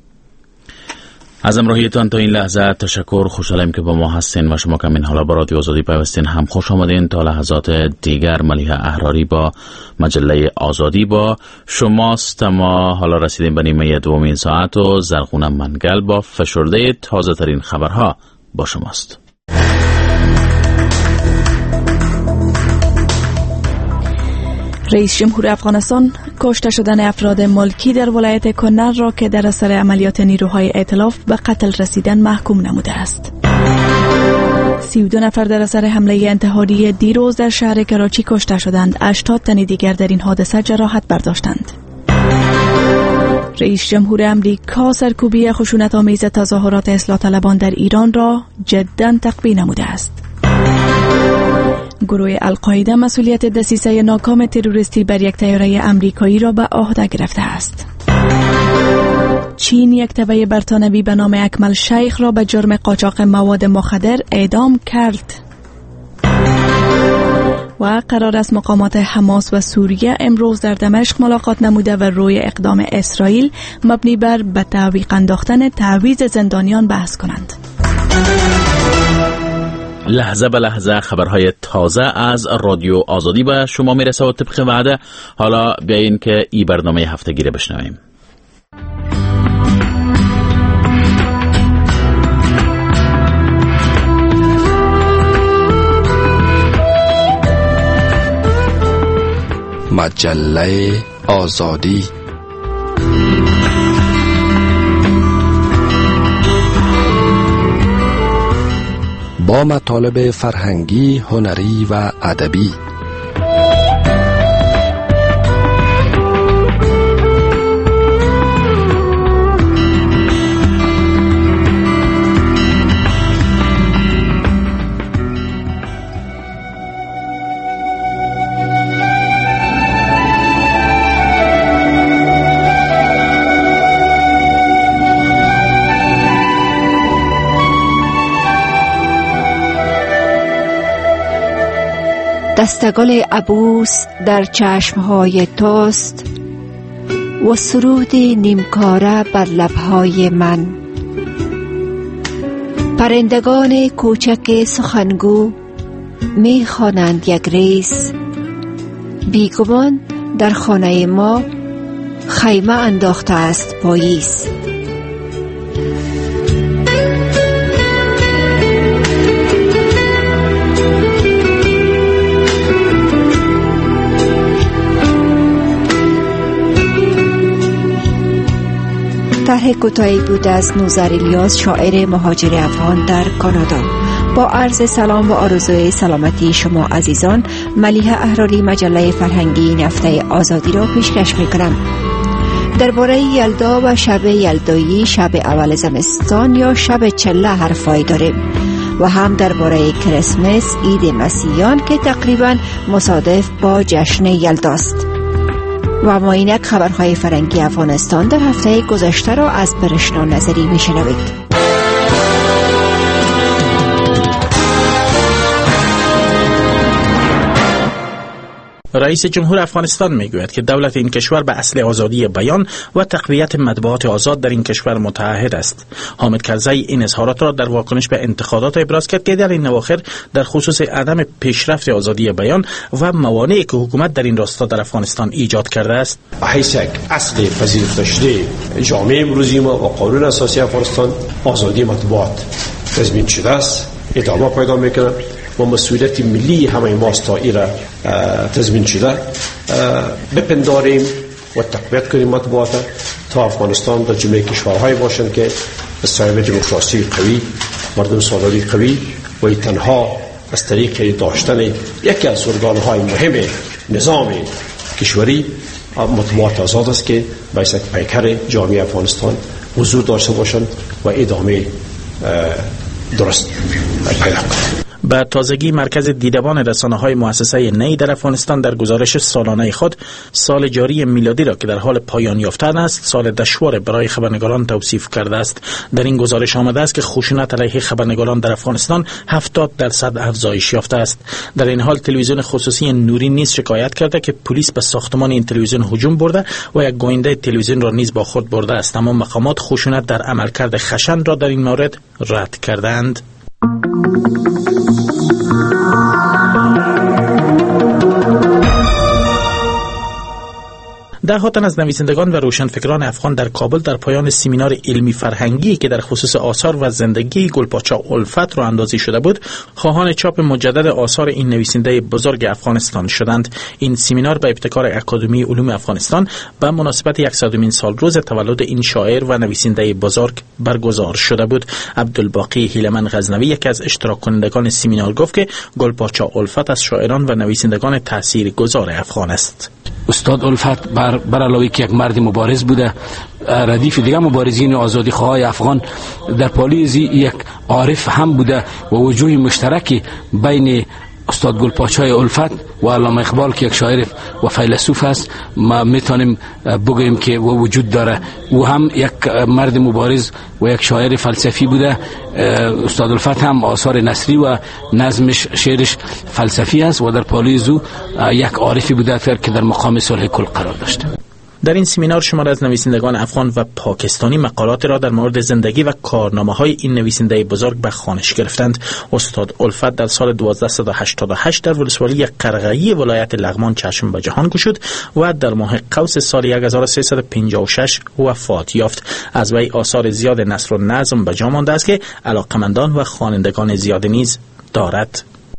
از همراهیتان تا این لحظه تشکر. خوشحالم که با ما هستین و شما که این حالا با رادیو آزادی پیوستین هم خوش آمدین. تا لحظات دیگر ملیحه احراری با مجله آزادی با شماست. ما حالا رسیدیم به نیمه دومین ساعت و زرخونه منگل با فشرده تازه ترین خبرها با شماست. رئیس جمهور افغانستان کشته شدن افراد ملکی در ولایت کنر را که در اثر عملیات نیروهای ائتلاف به قتل رسیدن محکوم نموده است. 32 نفر در اثر حمله انتحاری دیروز در شهر کراچی کشته شدند. 80 تن دیگر در این حادثه جراحت برداشتند. رئیس جمهور امریکا سرکوبی خشونت‌آمیز تظاهرات اصلاح طلبان در ایران را جداً تقبیح نموده است. گروه القاعده مسئولیت دسیسه ناکام تروریستی بر یک طیاره امریکایی را به عهده گرفته است. چین یک تبع برطانوی به نام اکمل شیخ را به جرم قاچاق مواد مخدر اعدام کرد. و قرار است مقامات حماس و سوریه امروز در دمشق ملاقات نموده و روی اقدام اسرائیل مبنی بر به تعویق انداختن تعویض زندانیان بحث کنند. لحظه به لحظه خبرهای تازه از رادیو آزادی به شما میرسه و طبق وعده حالا بیایین که این برنامه هفتگی رو بشنویم. مجله آزادی با مطالب فرهنگی، هنری و ادبی. دستگل عبوس در چشمهای توست و سرود نیمکاره بر لبهای من. پرندگان کوچک سخنگو می خوانند یک ریز، بیگمان در خانه ما خیمه انداخته است پاییز. طرح کوتاهی بود از نوذر الیاس، شاعر مهاجر افغان در کانادا. با عرض سلام و آرزوی سلامتی شما عزیزان، ملیحه احراری مجله فرهنگی این هفته آزادی را پیشکش می‌کنم. درباره یلدا و شب یلدایی، شب اول زمستان یا شب چله حرفایی داریم و هم درباره کریسمس، عید مسیحیان که تقریباً مصادف با جشن یلداست. و ما اینک خبرهای فرهنگی افغانستان در هفته گذشته را از برشنا نظری میشنوید. رئیس جمهور افغانستان میگوید که دولت این کشور به اصل آزادی بیان و تقویت مطبوعات آزاد در این کشور متعهد است. حامد کرزی این اظهارات را در واکنش به انتقادات ابراز کرد که در این اواخر در خصوص عدم پیشرفت آزادی بیان و موانعی که حکومت در این راستا در افغانستان ایجاد کرده است. حیث اصل پذیرفته شده جامعه امروزی ما و قانون اساسی افغانستان آزادی مطبوعات تضمین شده است، ادامه پیدا میکنه و مسئولیت ملی همه ماست تا ایره تضمین شده. بپنداریم و تقویت کنیم مطبوعات تا افغانستان در جمله کشورهای باشند که صاحب دموکراسی قوی، مردم سالاری قوی و تنها از طریق داشتن یکی از ارگانهای مهم نظام کشوری مطبوعات آزاد است که باید پیکر جامعه افغانستان حضور داشته باشند و ادامه درست پیدا کنند. به تازگی مرکز دیدبان رسانه‌های مؤسسه نی در افغانستان در گزارش سالانه خود سال جاری میلادی را که در حال پایان یافتن است سال دشوار برای خبرنگاران توصیف کرده است. در این گزارش آمده است که خشونت علیه خبرنگاران در افغانستان 70% افزایش یافته است. در این حال تلویزیون خصوصی نوری نیز شکایت کرده که پلیس به ساختمان این تلویزیون هجوم برده و یک گوینده تلویزیون را نیز با خود برده است، اما مقامات خشونت در عملکرد خشن را در این مورد رد کردند. ده تن از نویسندگان و روشنفکران افغان در کابل در پایان سمینار علمی فرهنگی که در خصوص آثار و زندگی گلپاچا الفت راه اندازی شده بود، خواهان چاپ مجدد آثار این نویسنده بزرگ افغانستان شدند. این سمینار به ابتکار اکادمی علوم افغانستان به مناسبت 100مین سالروز تولد این شاعر و نویسنده بزرگ برگزار شده بود. عبدالباقی هیلمن غزنوی یکی از اشتراک کنندگان سمینار گفت که گلپاچا الفت از شاعران و نویسندگان تاثیرگذار افغان است. استاد الفت بر علاوه که یک مرد مبارز بوده، ردیف دیگه مبارزین آزادی خواهای افغان در پالیزی یک عارف هم بوده و وجوه مشترکی بین استاد گلپاچای الفت و علامه اقبال که یک شاعر و فیلسوف است، ما میتونیم بگوییم که او وجود داره. او هم یک مرد مبارز و یک شاعر فلسفی بوده. استاد الفت هم آثار نثری و نظمش شعرش فلسفی است و در پالوی زو یک عارفی بوده که در مقام صلح کل قرار داشته. در این سمینار شمار از نویسندگان افغان و پاکستانی مقالات را در مورد زندگی و کارنامه‌های این نویسنده بزرگ به خوانش گرفتند. استاد الفت در سال 1288 در ولسوالی قرغه‌ای ولایت لغمان چشم به جهان گشود و در ماه قوس سال 1356 وفات یافت. از وی آثار زیاد نثر و نظم به جا مانده است که علاقمندان و خوانندگان زیاد نیز دارد.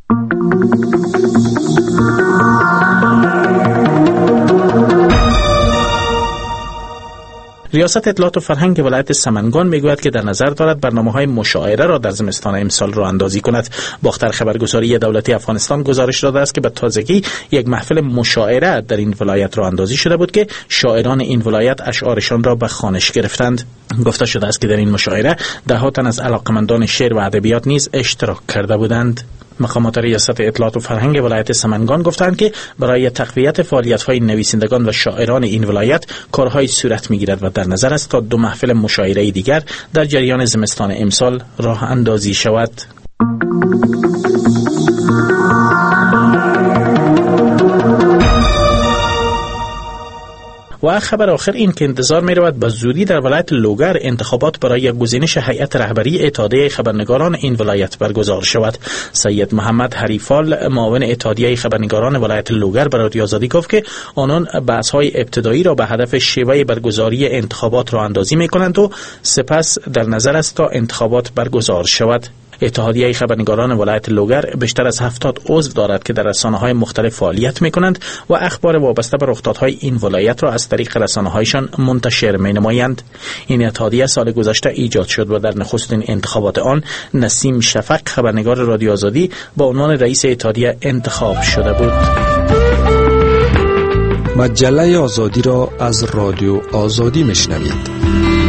ریاست اطلاعات و فرهنگ ولایت سمنگان میگوید که در نظر دارد برنامه‌های مشاعره را در زمستان امسال راه اندازی کند. باختر خبرگزاری دولتی افغانستان گزارش داده است که به تازگی یک محفل مشاعره در این ولایت راه اندازی شده بود که شاعران این ولایت اشعارشان را به خوانش گرفتند. گفته شده است که در این مشاعره ده‌ها تن از علاقمندان شعر و ادبیات نیز اشتراک کرده بودند. مقامات ریاست اطلاعات و فرهنگ ولایت سمنگان گفتند که برای تقویت فعالیت‌های نویسندگان و شاعران این ولایت کارهای صورت می‌گیرد و در نظر است تا 2 محفل مشاعره دیگر در جریان زمستان امسال راه اندازی شود. و خبر آخر این که انتظار می رود به زودی در ولایت لوگر انتخابات برای گزینش هیئت رهبری اتحادیه خبرنگاران این ولایت برگزار شود. سید محمد حریفال معاون اتحادیه خبرنگاران ولایت لوگر به رادیو آزادی گفت که آنان بحث‌های ابتدایی را به هدف شیوه برگزاری انتخابات راه اندازی می کنند و سپس در نظر است تا انتخابات برگزار شود. اتحادیه خبرنگاران ولایت لوگر بیشتر از 70 عضو دارد که در رسانه‌های مختلف فعالیت می‌کنند و اخبار وابسته به رخدادهای این ولایت را از طریق رسانه‌هایشان منتشر می‌نمایند. این اتحادیه سال گذشته ایجاد شد و در نخستین انتخابات آن نسیم شفق خبرنگار رادیو آزادی به عنوان رئیس اتحادیه انتخاب شده بود. مجله آزادی را از رادیو آزادی میشنوید.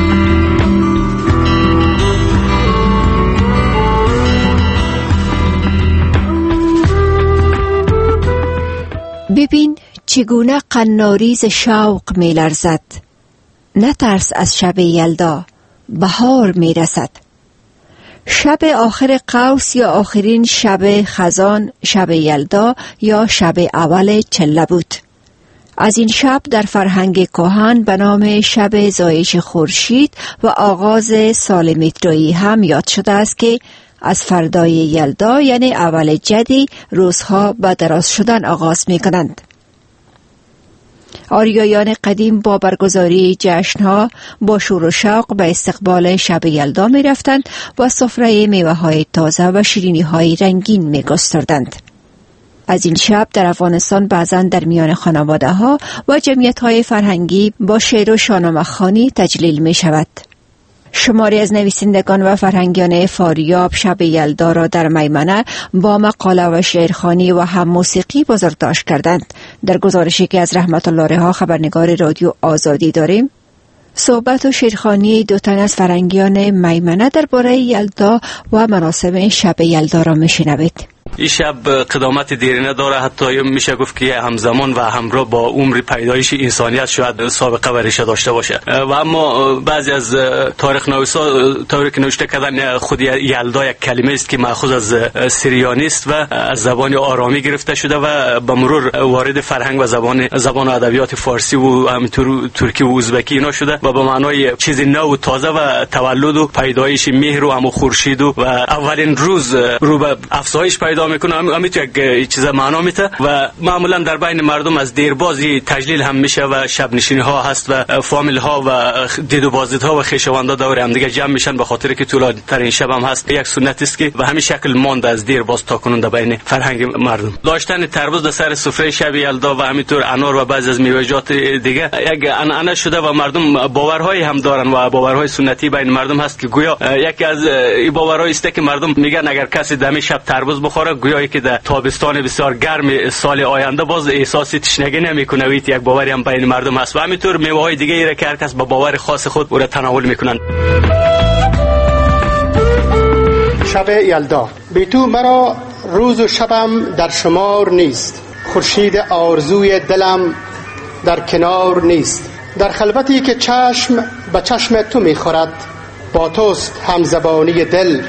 ببین چگونه قناریز شوق می لرزد. نترس از شب یلدا، بهار می رسد. شب آخر قوس یا آخرین شب خزان، شب یلدا یا شب اول چله بود. از این شب در فرهنگ کهن به نام شب زایش خورشید و آغاز سال میترایی هم یاد شده است که از فردای یلدا یعنی اول جدی روزها به دراز شدن آغاز می کنند. آریایان قدیم با برگزاری جشنها با شور و شوق به استقبال شب یلدا می رفتند و سفره میوه های تازه و شیرینی های رنگین می گستردند. از این شب در افغانستان بعضاً در میان خانواده ها و جمعیت های فرهنگی با شعر و شاهنامه خوانی تجلیل می شود. شماری از نویسندگان و فرهنگیان فاریاب شب یلدا را در میمنه با مقاله و شعرخوانی و هم موسیقی بزرگداشت کردند. در گزارشی که از رحمت الله رها خبرنگار رادیو آزادی داریم، صحبت و شعرخوانی 2 تن از فرهنگیان میمنه درباره یلدا و مراسم شب یلدا را میشنوید. این شب قدامت دیرینه داره، حتی میشه گفت که همزمان و همراه با عمر پیدایش انسانیت شاید سابقه و ریشه داشته باشه. و اما بعضی از تاریخ نویسا طوری که نوشته کردن خود یلدا یک کلمه است که ماخوذ از سریانی است و از زبان آرامی گرفته شده و به مرور وارد فرهنگ و زبان و ادبیات فارسی و همینطور ترکی و ازبکی اینا شده و به معنای چیز نو و تازه و تولد و پیدایش مهر و همو خورشید و اولین روز رو به افزایش پیدا میکنه. همین یک چیز معنا میده و معمولا در بین مردم از دیربازی تجلیل هم میشه و شب نشینی ها هست و فامیل ها و دید و بازدید ها و خویشاوندا دور هم دیگه جمع میشن، به خاطر که طولانی ترین شب هم هست. یک سنت است که به همین شکل مانده از دیرباز تا کنون در بین فرهنگ مردم. داشتن تربوز در سر سفره شب یلدا و همینطور انار و بعضی از میوه‌جات دیگه یک عنعنه شده و مردم باورهایی هم دارن و باورهای سنتی بین مردم هست که گویا یکی از این باورهایی است که مردم میگن اگر کسی دمی شب تربوز بخوره گویا که در تابستان بسیار گرم سال آینده باز احساس تشنگی نمیکنه. یک باوری هم بین مردم هست و همینطور میوه‌های دیگه ای را که هر کس با باور خاص خود او را تناول میکنن. شب یلدا به تو مرا روز و شبم در شمار نیست، خورشید آرزوی دلم در کنار نیست. در خلوتی که چشم به چشم تو میخورد، با توست همزبانی دل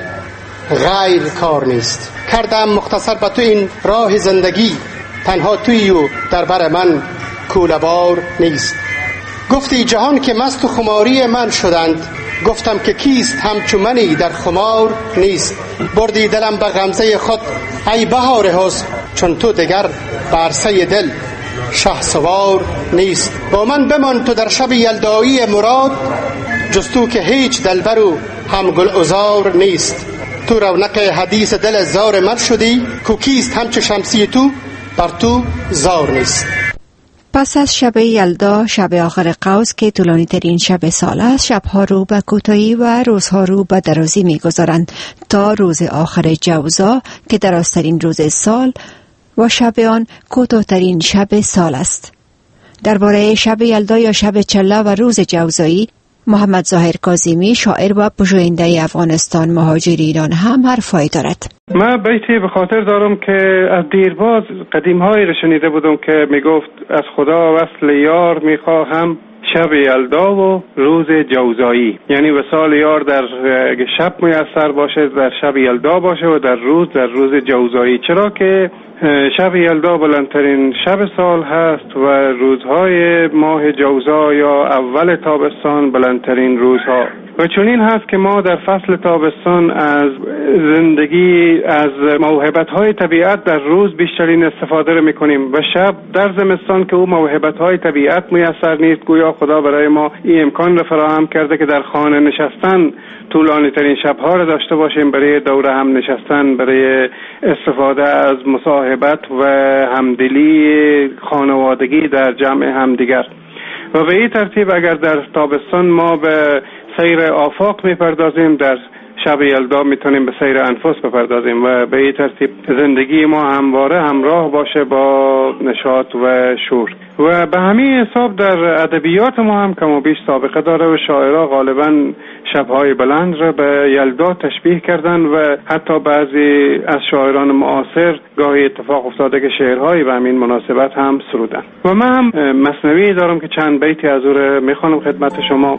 غیر کار نیست. کردم مختصر به تو این راه زندگی، تنها تویی و در بر من کوله‌بار نیست. گفتی جهان که مست و خماری من شدند، گفتم که کیست همچو منی در خمار نیست. بردی دلم به غمزه خود ای بهار حسن، چون تو دگر برسه دل شهسوار نیست. با من بمان تو در شب یلدایی مراد، جز تو که هیچ دلبر و هم گل عذار نیست. تو رونق حدیث دل زار من شدی، کو کیست همچو شمسی تو بر تو زار نیست. پس از شب یلدا، شب آخر قوس که طولانی ترین شب سال است، شبها رو به کوتاهی و روزها رو به درازی می گذارند تا روز آخر جوزا که درازترین روز سال و شب آن کوتاه‌ترین شب سال است. درباره شب یلدا یا شب چله و روز جوزایی، محمد ظاهر کاظمی، شاعر و پژوهنده افغانستان مهاجر ایران هم حرفایی دارد. من بیتی به خاطر دارم که از دیرباز قدیم‌هایی را شنیده بودم که میگفت از خدا وصل یار میخواهم شب یلدا و روز جوزایی، یعنی وصال یار در شب میسر باشه، در شب یلدا باشه و در روز جوزایی. چرا که شب یلدا بلندترین شب سال هست و روزهای ماه جوزا یا اول تابستان بلندترین روزها. و چنین هست که ما در فصل تابستان از زندگی، از موهبت‌های طبیعت در روز بیشترین استفاده رو می‌کنیم و شب در زمستان که او موهبت‌های طبیعت میسر نیست، گویا خدا برای ما این امکان رو فراهم کرده که در خانه نشستن طولانی ترین شب‌ها رو داشته باشیم برای دور هم نشستن، برای استفاده از مصاحبت و همدلی خانوادگی در جمع همدیگر. و به این ترتیب اگر در تابستان ما به سیر آفاق میپردازیم، در شب یلدا میتونیم به سیر انفس بپردازیم و به این ترتیب زندگی ما همواره همراه باشه با نشاط و شور. و به همین حساب در ادبیات ما هم کم و بیش سابقه داره و شاعرها غالبا شبهای بلند را به یلدا تشبیه کردن و حتی بعضی از شاعران معاصر گاهی اتفاق افتاده که شعرهایی به همین مناسبت هم سرودن. و من هم مثنوی دارم که چند بیتی از او را میخوانم خدمت شما.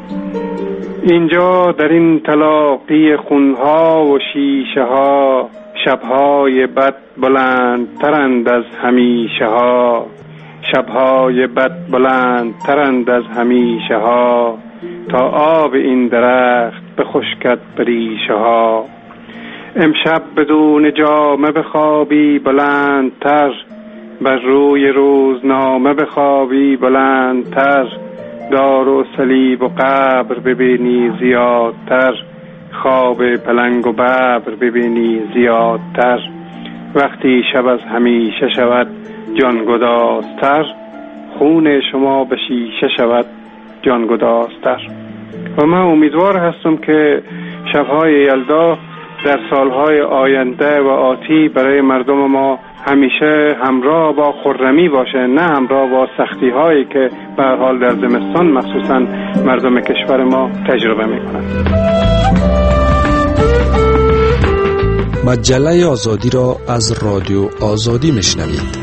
اینجا در این تلاقی خونها و شیشه ها، شبهای بد بلند ترند از همیشه ها، شبهای بد بلند ترند از همیشه ها، تا آب این درخت بخشکد بریشه ها. امشب بدون جامه بخوابی بلندتر، بر روی روزنامه بخوابی بلندتر، دار و صلیب و قبر ببینی زیادتر، خواب پلنگ و ببر ببینی زیادتر. وقتی شب از همیشه شود جانگدازتر، خون شما به شیشه شود جانگدازتر. و من امیدوار هستم که شبهای یلدا در سالهای آینده و آتی برای مردم ما همیشه همراه با خرمی باشه، نه همراه با سختی هایی که به هر حال در زمستان مخصوصا مردم کشور ما تجربه میکنند. مجله آزادی را از رادیو آزادی میشنوید.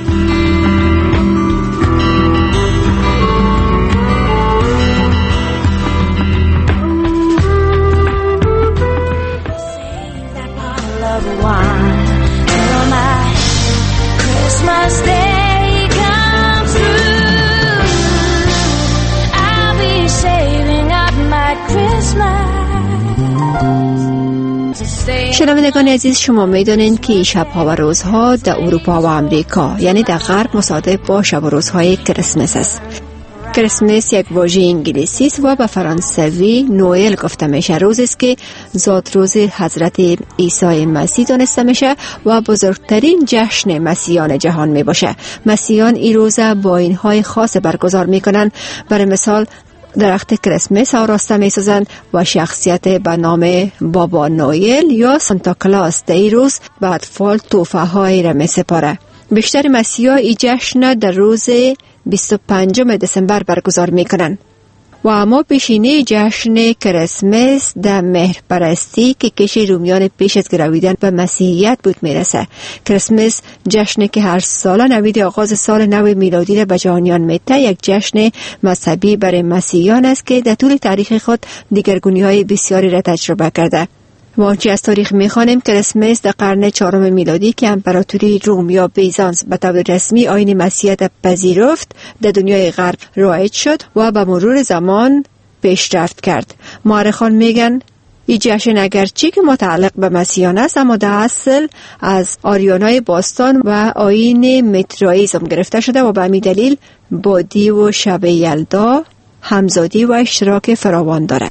شنوندگان عزیز، شما میدانید که شبها و روزها در اروپا و امریکا یعنی در غرب مصادف با شب و روزهای کریسمس است. کریسمس یک واژه انگلیسی است و به فرانسوی نوئل گفته میشه. روزی است که زاد روز حضرت عیسی مسیح دانسته میشه و بزرگترین جشن مسیحیان جهان می باشه. مسیحیان این روز با اینهای خاص برگزار میکنن. برای مثال درخت کریسمس آراسته می سازند و شخصیت به نام بابا نوئل یا سانتا کلاس در این روز به اطفال تحفه هایی را می سپاره. بیشتر مسیحا این جشن در روز 25 دسامبر برگزار می کنند. و اما پیشینه جشن کریسمس در مهرپرستی که کشی رومیان پیش از گرویدن به مسیحیت بود میرسه. کریسمس جشنی که هر سال نوید آغاز سال نو میلادی را به جهانیان میده، یک جشن مذهبی برای مسیحیان است که در طول تاریخ خود دیگرگونی‌های بسیاری را تجربه کرده. ما آنچه از تاریخ میخوانیم کریسمس در قرن 4 میلادی که امپراتوری روم یا بیزانس به طور رسمی آیین مسیحیت پذیرفت در دنیای غرب رایج شد و به مرور زمان پیشرفت کرد. مورخان میگن این جشن اگرچه که متعلق به مسیحیان است اما در اصل از آریانای باستان و آیین مترائیسم گرفته شده و به همین دلیل بادی و شب یلدا همزادی و اشتراک فراوان دارد.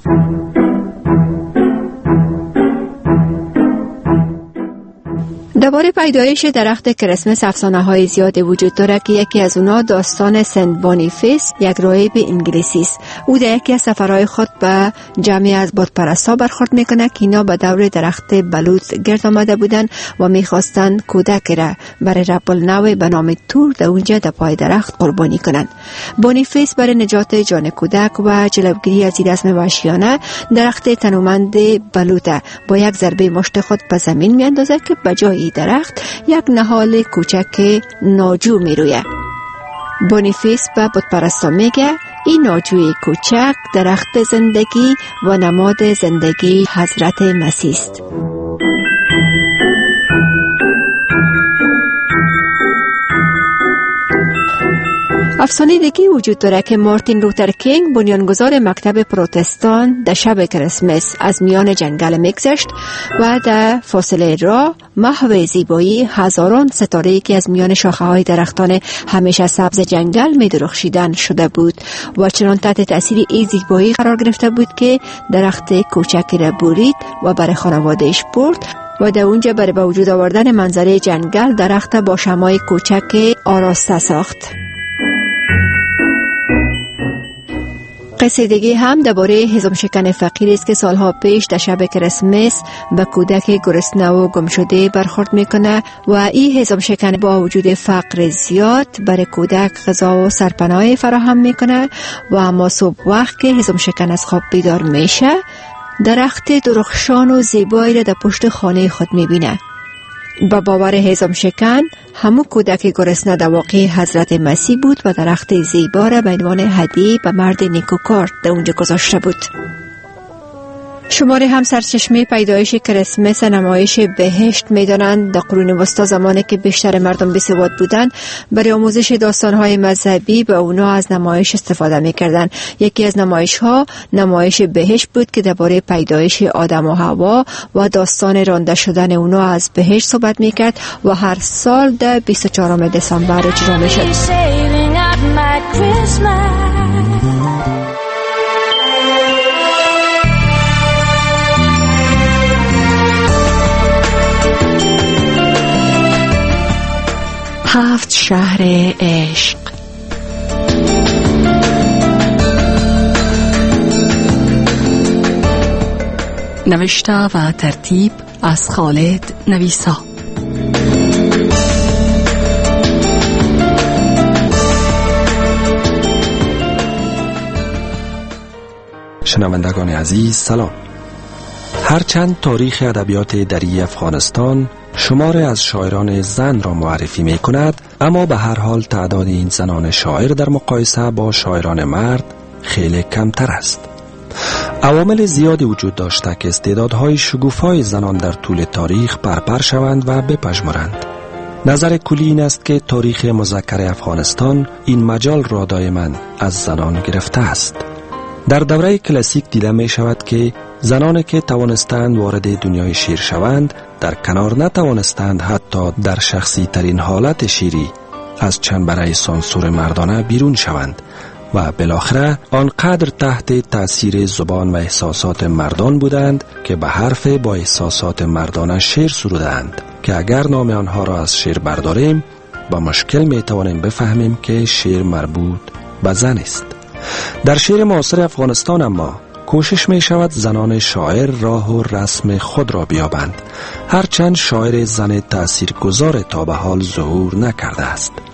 درباره پیدایش درخت کریسمس افسانه‌های زیادی وجود دارد که یکی از اونها داستان سنت بونیفیس، یک راهب انگلیسی است. او در یکی از سفرهای خود به جمعی از بتپرستا برخورد میکنه که اینا به دور درخت بلوط گرد آمده بودند و میخواستند کودک را برای رب النوع به نام تور در اونجا در پای درخت قربانی کنند. بونیفیس برای نجات جان کودک و جلوگیری از این رسم وحشیانه درخت تنومند بلوط با یک ضربه مشت خود به زمین میاندازه که به جای درخت یک نهال کوچک ناجو می رویه. بونیفیس به بتپرستا میگه این ناجوی کوچک درخت زندگی و نماد زندگی حضرت مسیح است. افسانه دیگه وجود داره که مارتین لوتر کینگ بنیانگذار مکتب پروتستان در شب کریسمس از میان جنگل میگذشت و در فاصله راه محو زیبایی هزاران ستاره که از میان شاخه های درختان همیشه سبز جنگل میدرخشیدن شده بود و چنان تحت تأثیر این زیبایی قرار گرفته بود که درخت کوچکی را برید و برای خانوادهش برد و در اونجا برای به وجود آوردن منظره جنگل درخت با شمای کوچک آراسته ساخت. قصه دیگه هم درباره هضم شکن فقیری است که سالها پیش در شب کریسمس به کودک گرسنه و گمشده برخورد میکنه و این هضم شکن با وجود فقر زیاد برای کودک غذا و سرپناه فراهم میکنه و اما صبح وقت که هضم شکن از خواب بیدار میشه درخت درخشان و زیبایی را در پشت خانه خود میبینه. با باور هضم شکن همون کودک گرسنه در واقع حضرت مسیح بود و درخت زیبا را به عنوان هدیه به مرد نیکوکار در اونجا گذاشته بود. شماری هم سرچشمه پیدایش کریسمس نمایش بهشت میدانند. در قرون وسطا زمانی که بیشتر مردم بی‌سواد بودند برای آموزش داستان‌های مذهبی به اونا از نمایش استفاده می‌کردند. یکی از نمایش‌ها نمایش بهشت بود که درباره پیدایش آدم و حوا و داستان رانده شدن اونا از بهشت صحبت می‌کرد و هر سال در 24 دسامبر اجرا می‌شد. 7 شهر عشق. نوشته و ترتیب از خالد نویسا. شنوندگان عزیز سلام. هرچند تاریخ ادبیات دری افغانستان شمار از شاعران زن را معرفی می کند، اما به هر حال تعداد این زنان شاعر در مقایسه با شاعران مرد خیلی کمتر است. عوامل زیادی وجود داشته که استعدادهای شگوفای زنان در طول تاریخ برپر شوند و بپژمرند. نظر کلی این است که تاریخ مذکر افغانستان این مجال را دائما از زنان گرفته است. در دوره کلاسیک دیده می شود که زنانی که توانستند وارد دنیای شعر شوند در کنار نتوانستند حتی در شخصی ترین حالت شعری از چنبره سانسور مردانه بیرون شوند و بالاخره آنقدر تحت تأثیر زبان و احساسات مردان بودند که به حرف با احساسات مردانه شعر سرودند که اگر نام آنها را از شعر برداریم با مشکل می توانیم بفهمیم که شعر مربوط به زن است. در شعر معاصر افغانستان اما کوشش می شود زنان شاعر راه و رسم خود را بیابند، هرچند شاعر زن تأثیرگذار تا به حال ظهور نکرده است.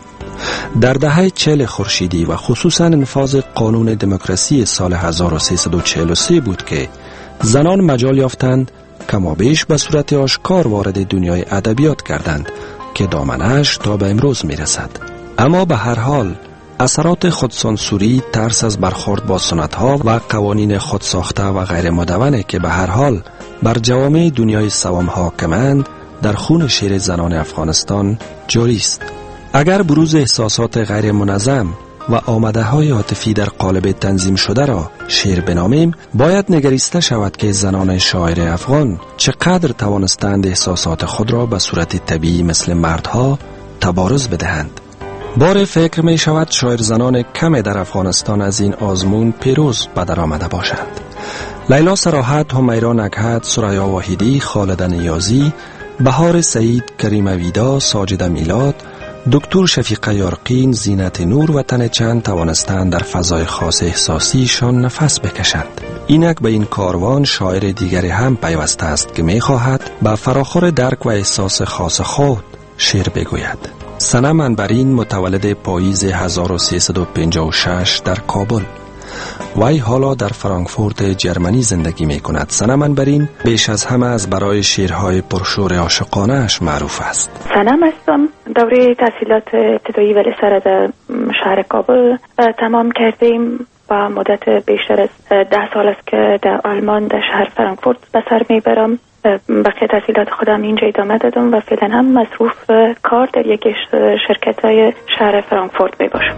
در دهه 40 خورشیدی و خصوصا انفاذ قانون دموکراسی سال 1343 بود که زنان مجال یافتند کمابیش به صورت آشکار وارد دنیای ادبیات کردند که دامنش تا به امروز می رسد. اما به هر حال اثرات خودسانسوری، ترس از برخورد با سنت‌ها و قوانین خودساخته و غیر مدونه که به هر حال بر جوامع دنیای سوام حاکمند در خون شیر زنان افغانستان جاری است. اگر بروز احساسات غیر منظم و آمده های عاطفی در قالب تنظیم شده را شعر بنامیم، باید نگریسته شود که زنان شاعر افغان چقدر توانستند احساسات خود را به صورت طبیعی مثل مردها تبارز بدهند. بار فکر می شود شاعر زنان کم در افغانستان از این آزمون پیروز به در آمده باشند. لیلا صراحت، همیرا نکهت، سریا واحدی، خالده نیازی، بهار سعید، کریم ویدا، ساجده میلاد، دکتر شفیقه یارقین، زینت نور و تن چند توانستند در فضای خاص احساسیشان نفس بکشند. اینک به این کاروان شاعر دیگری هم پیوسته است که می خواهد به فراخور درک و احساس خاص خود شعر بگوید. سنم انبرین متولد پاییز 1356 در کابل. وی حالا در فرانکفورت جرمنی زندگی می کند. سنم انبرین بیش از همه از برای شعرهای پرشور عاشقانه‌اش معروف است. سنم هستم. دوره تحصیلات ابتدایی و لیسه در شهر کابل تمام کردیم و مدت بیشتر از 10 سال است که در آلمان در شهر فرانکفورت به سر میبرم. بقیه تحصیلات خودم اینجا ادامه دادم و فعلا هم مصروف کار در یک شرکت های شهر فرانکفورت می باشم.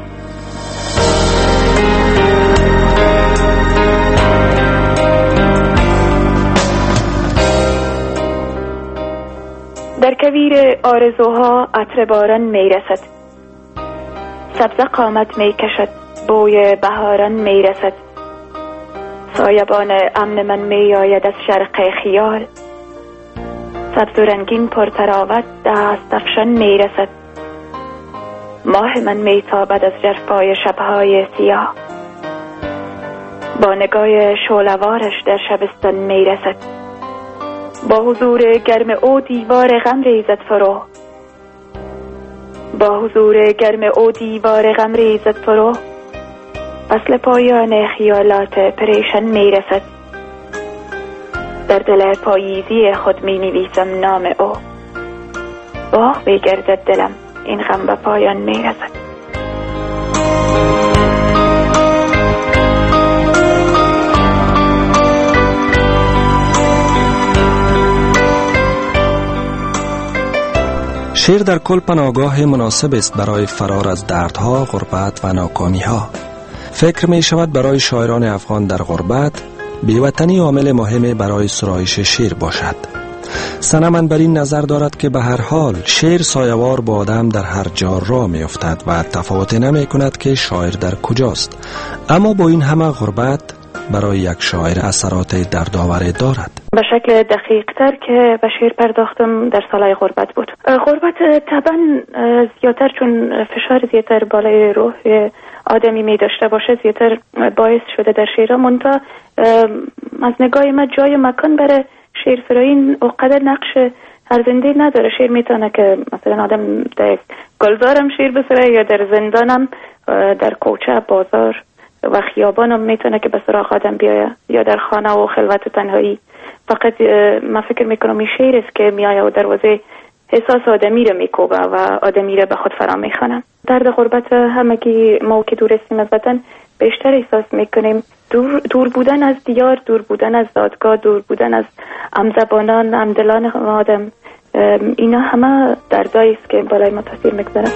در کویر آرزوها عطر باران می رسد، سبزه قامت می کشد، بوی بهاران می رسد، سایبان امن من می آید از شرق خیال، سبز و رنگین پرتراوت دست افشان می رسد، ماه من می تابد از جرفای شبهای سیاه، با نگاه شعله‌وارش در شبستان می رسد، با حضور گرم او دیوار غم ریزد فرو، با حضور گرم او دیوار غم ریزد فرو، فصل پایان خیالات پریشان می رسد، در دل پاییزی خود می نویسم نام او، باغ بگردد دلم این غم به پایان می رسد. شعر در کل پناهگاه مناسب است برای فرار از دردها، غربت و ناکامیها. فکر می شود برای شاعران افغان در غربت بی‌وطنی عامل مهم برای سرایش شعر باشد. سنم انبرین نظر دارد که به هر حال شعر سایه‌وار با آدم در هر جا راه می افتد و تفاوت نمی کند که شاعر در کجاست. اما با این همه غربت برای یک شاعر اثرات دردآور دارد. به شکل دقیق تر که به شعر پرداختم در سالهای غربت بود. غربت طبعا زیادتر چون فشار زیادتر بالای روح آدمی می داشته باشه زیادتر باعث شده در شعر. منتها از نگاه من جای مکان برای شعر سرایی اونقدر نقش ارزنده نداره. شعر میتونه که مثلا آدم در گلزارم شعر بسره یا در زندانم، در کوچه، بازار و خیابانم میتونه که به سراغ آدم بیایه یا در خانه و خلوت و تنهایی. فقط من فکر میکنم این شعر است که میایه و دروازه احساس آدمی رو میکوبه و آدمی رو به خود فرا میخوانه. درد غربت همگی ما که دور هستیم از وطن بیشتر احساس میکنیم. دور بودن از دیار، دور بودن از دادگاه، دور بودن از همزبانان، همدلان آدم، اینا همه دردایی است که بالای ما تاثیر میگذاره.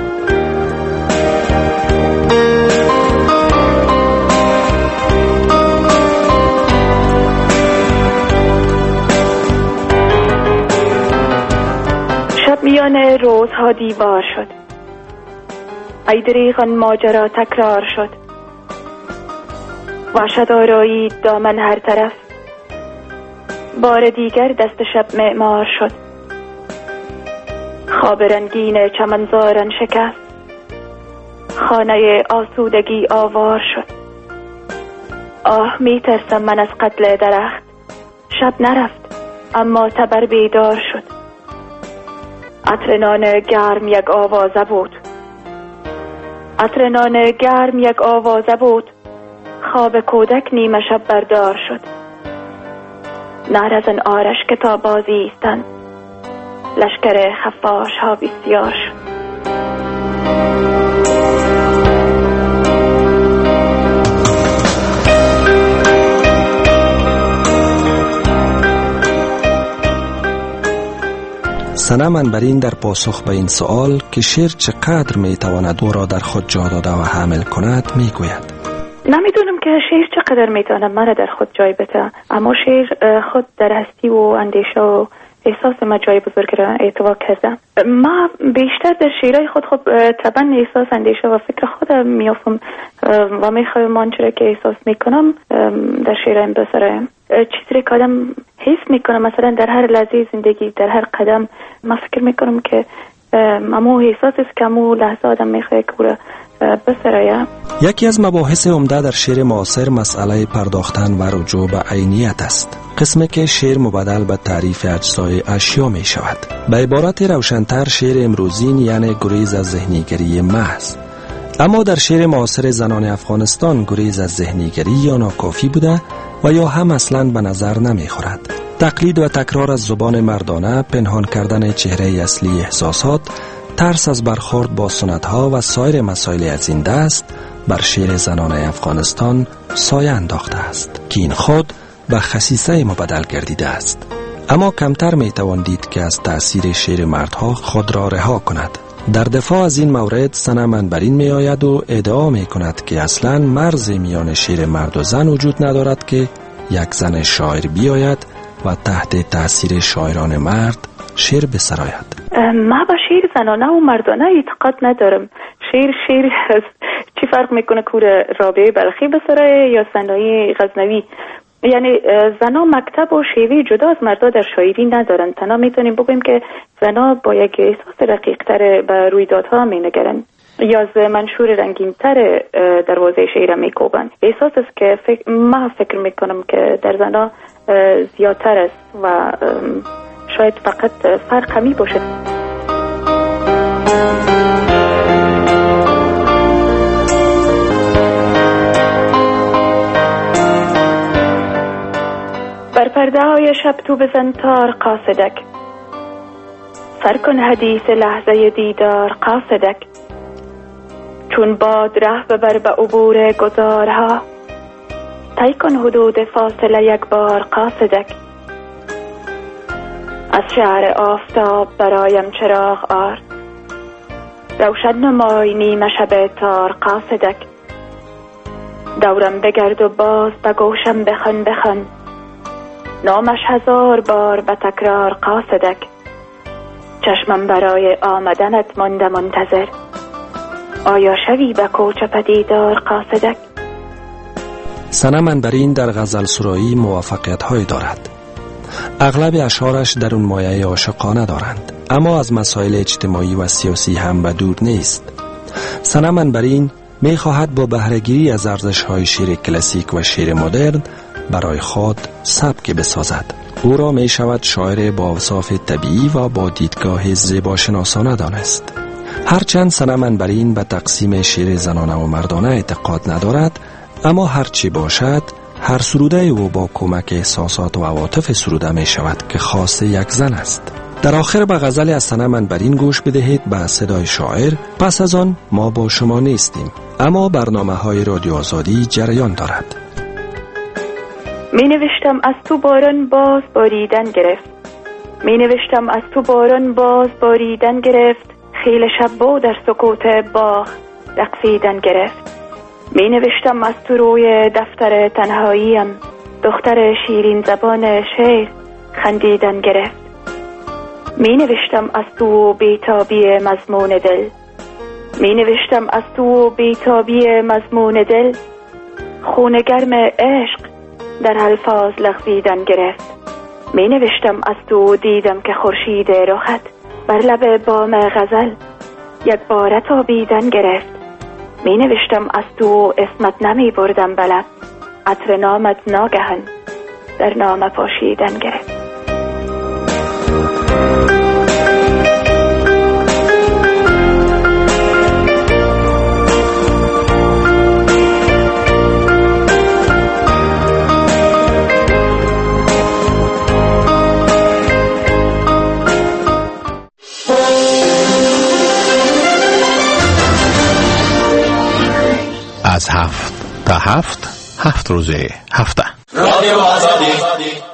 شب میان روزها دیوار شد، ای دریغ آن ماجرا تکرار شد، وحشت آرایی دامن هر طرف، بار دیگر دست شب معمار شد، خواب رنگین چمنزاران شکست، خانه آسودگی آوار شد، آه میترسم من از قتل درخت، شب نرفت اما تبر بیدار شد، عطر نان گرم یک آوازه بود، عطر نان گرم یک آوازه بود، خواب کودک نیمه شب بردار شد. نرزن آرش که تا بازی استند، لشکر خفاش ها بسیار شد. ثنا منبرین در پاسخ به این سوال که شعر چقدر میتواند او را در خود جا داده و حامل کند میگوید: نمیدونم که شعر چقدر میتواند مرا در خود جای بده، اما شعر خود در هستی و اندیشه و احساس ما جای بزرگ را اعتوا کرده. ما بیشتر در شعرهای خود طبعا احساس، اندیشه و فکر خودم میافم و میخوایم آنچه که احساس میکنم در شعرهایم بسرایم. چیزی که آدم حس میکنم، مثلا در هر لحظه زندگی، در هر قدم، ما فکر میکنم که امو احساس است که امو لحظه آدم میخواه که او بسرایم. یکی از مباحث عمده در شعر معاصر مسئله پرداختن و رجوع به عینیت است، قسمی که شعر مبدل به تعریف اجزای اشیا می شود. به عبارت روشن‌تر، شعر امروزین یعنی گریز از ذهنیگری محض. اما در شعر معاصر زنان افغانستان گریز از ذهنیگری یا ناکافی بوده و یا هم اصلاً به نظر نمی خورد. تقلید و تکرار از زبان مردانه، پنهان کردن چهره اصلی احساسات، ترس از برخورد با سنت‌ها و سایر مسائل از این دست بر شعر زنان افغانستان سایه انداخته است که این خود به خصیصه مبدل گردیده است. اما کمتر میتوان دید که از تأثیر شعر مردها خود را رها کند. در دفاع از این مورد ثنا منبرین می آید و ادعا می کند که اصلاً مرز میان شعر مرد و زن وجود ندارد که یک زن شاعر بیاید و تحت تأثیر شاعران مرد شعر بسراید. ما با شعر زنانه و مردانه اعتقاد ندارم. شعر هست. چی فرق میکنه که رابعه بلخی بسرایه یا ثنایی غزنوی؟ یعنی زنا مکتب و شیوه جدا از مردا در شاعری ندارن. تنها میتونیم بگوییم که زنا با یک احساس رقیق‌تر به رویدادها مینگرن یا از منشور رنگین‌تر دروازه شعر میکوبن. احساس است که من فکر میکنم که در زنا زیادتر است و شاید فقط فرق همی باشد. بر پرده های شب تو بزن تار قاصدک، سر کن حدیث لحظه دیدار قاصدک، چون باد ره ببر به عبور گذارها، طی کن حدود فاصله یک بار قاصدک، از شعر آفتاب برایم چراغ آر، روشن نمای نیمه شب تار قاصدک، دورم بگرد و باز به گوشم بخن نامش 1000 بار به تکرار قاصدک، چشمم برای آمدنت مانده منتظر، آیا شوی به کوچه پدیدار قاصدک. ثنا منبرین در غزل سرایی موفقیت های دارد. اغلب اشعارش در اون مایه عاشقانه دارند، اما از مسائل اجتماعی و سیاسی هم به دور نیست. ثنا منبرین می خواهد با بهره‌گیری از ارزش‌های شعر کلاسیک و شعر مدرن برای خود سبک بسازد. او را می شود شاعر با اوصاف طبیعی و با دیدگاه زیباشناسانه دانست. هرچند ثنا منبرین به تقسیم شعر زنانه و مردانه اعتقاد ندارد، اما هرچی باشد هر سروده او با کمک احساسات و عواطف سروده می شود که خاص یک زن است. در آخر به غزل از ثنا منبرین گوش بدهید به صدای شاعر. پس از آن ما با شما نیستیم، اما برنامه های رادیو آزادی جریان دارد. می نوشتم از تو باران باز باریدن گرفت، می نوشتم از تو باران باز باریدن گرفت، خیل شب در سکوت باغ رقصیدن گرفت. می نوشتم از تو روی دفتر تنهاییم، دختر شیرین زبان شعر خندیدن گرفت. می نوشتم از تو بیتابی مضمون دل، می نوشتم از تو بیتابی مضمون دل، خون گرم عشق در الفاظ لغزیدن گرفت. می نوشتم از تو دیدم که خورشید رخت بر لب بام غزل یک بار تابیدن گرفت. می نوشتم از تو اسمت نمی بردم به لب، عطر نامت ناگهان در نامه پاشیدن گرفت. از 7 تا 7 روز هفته. رادیو آزادی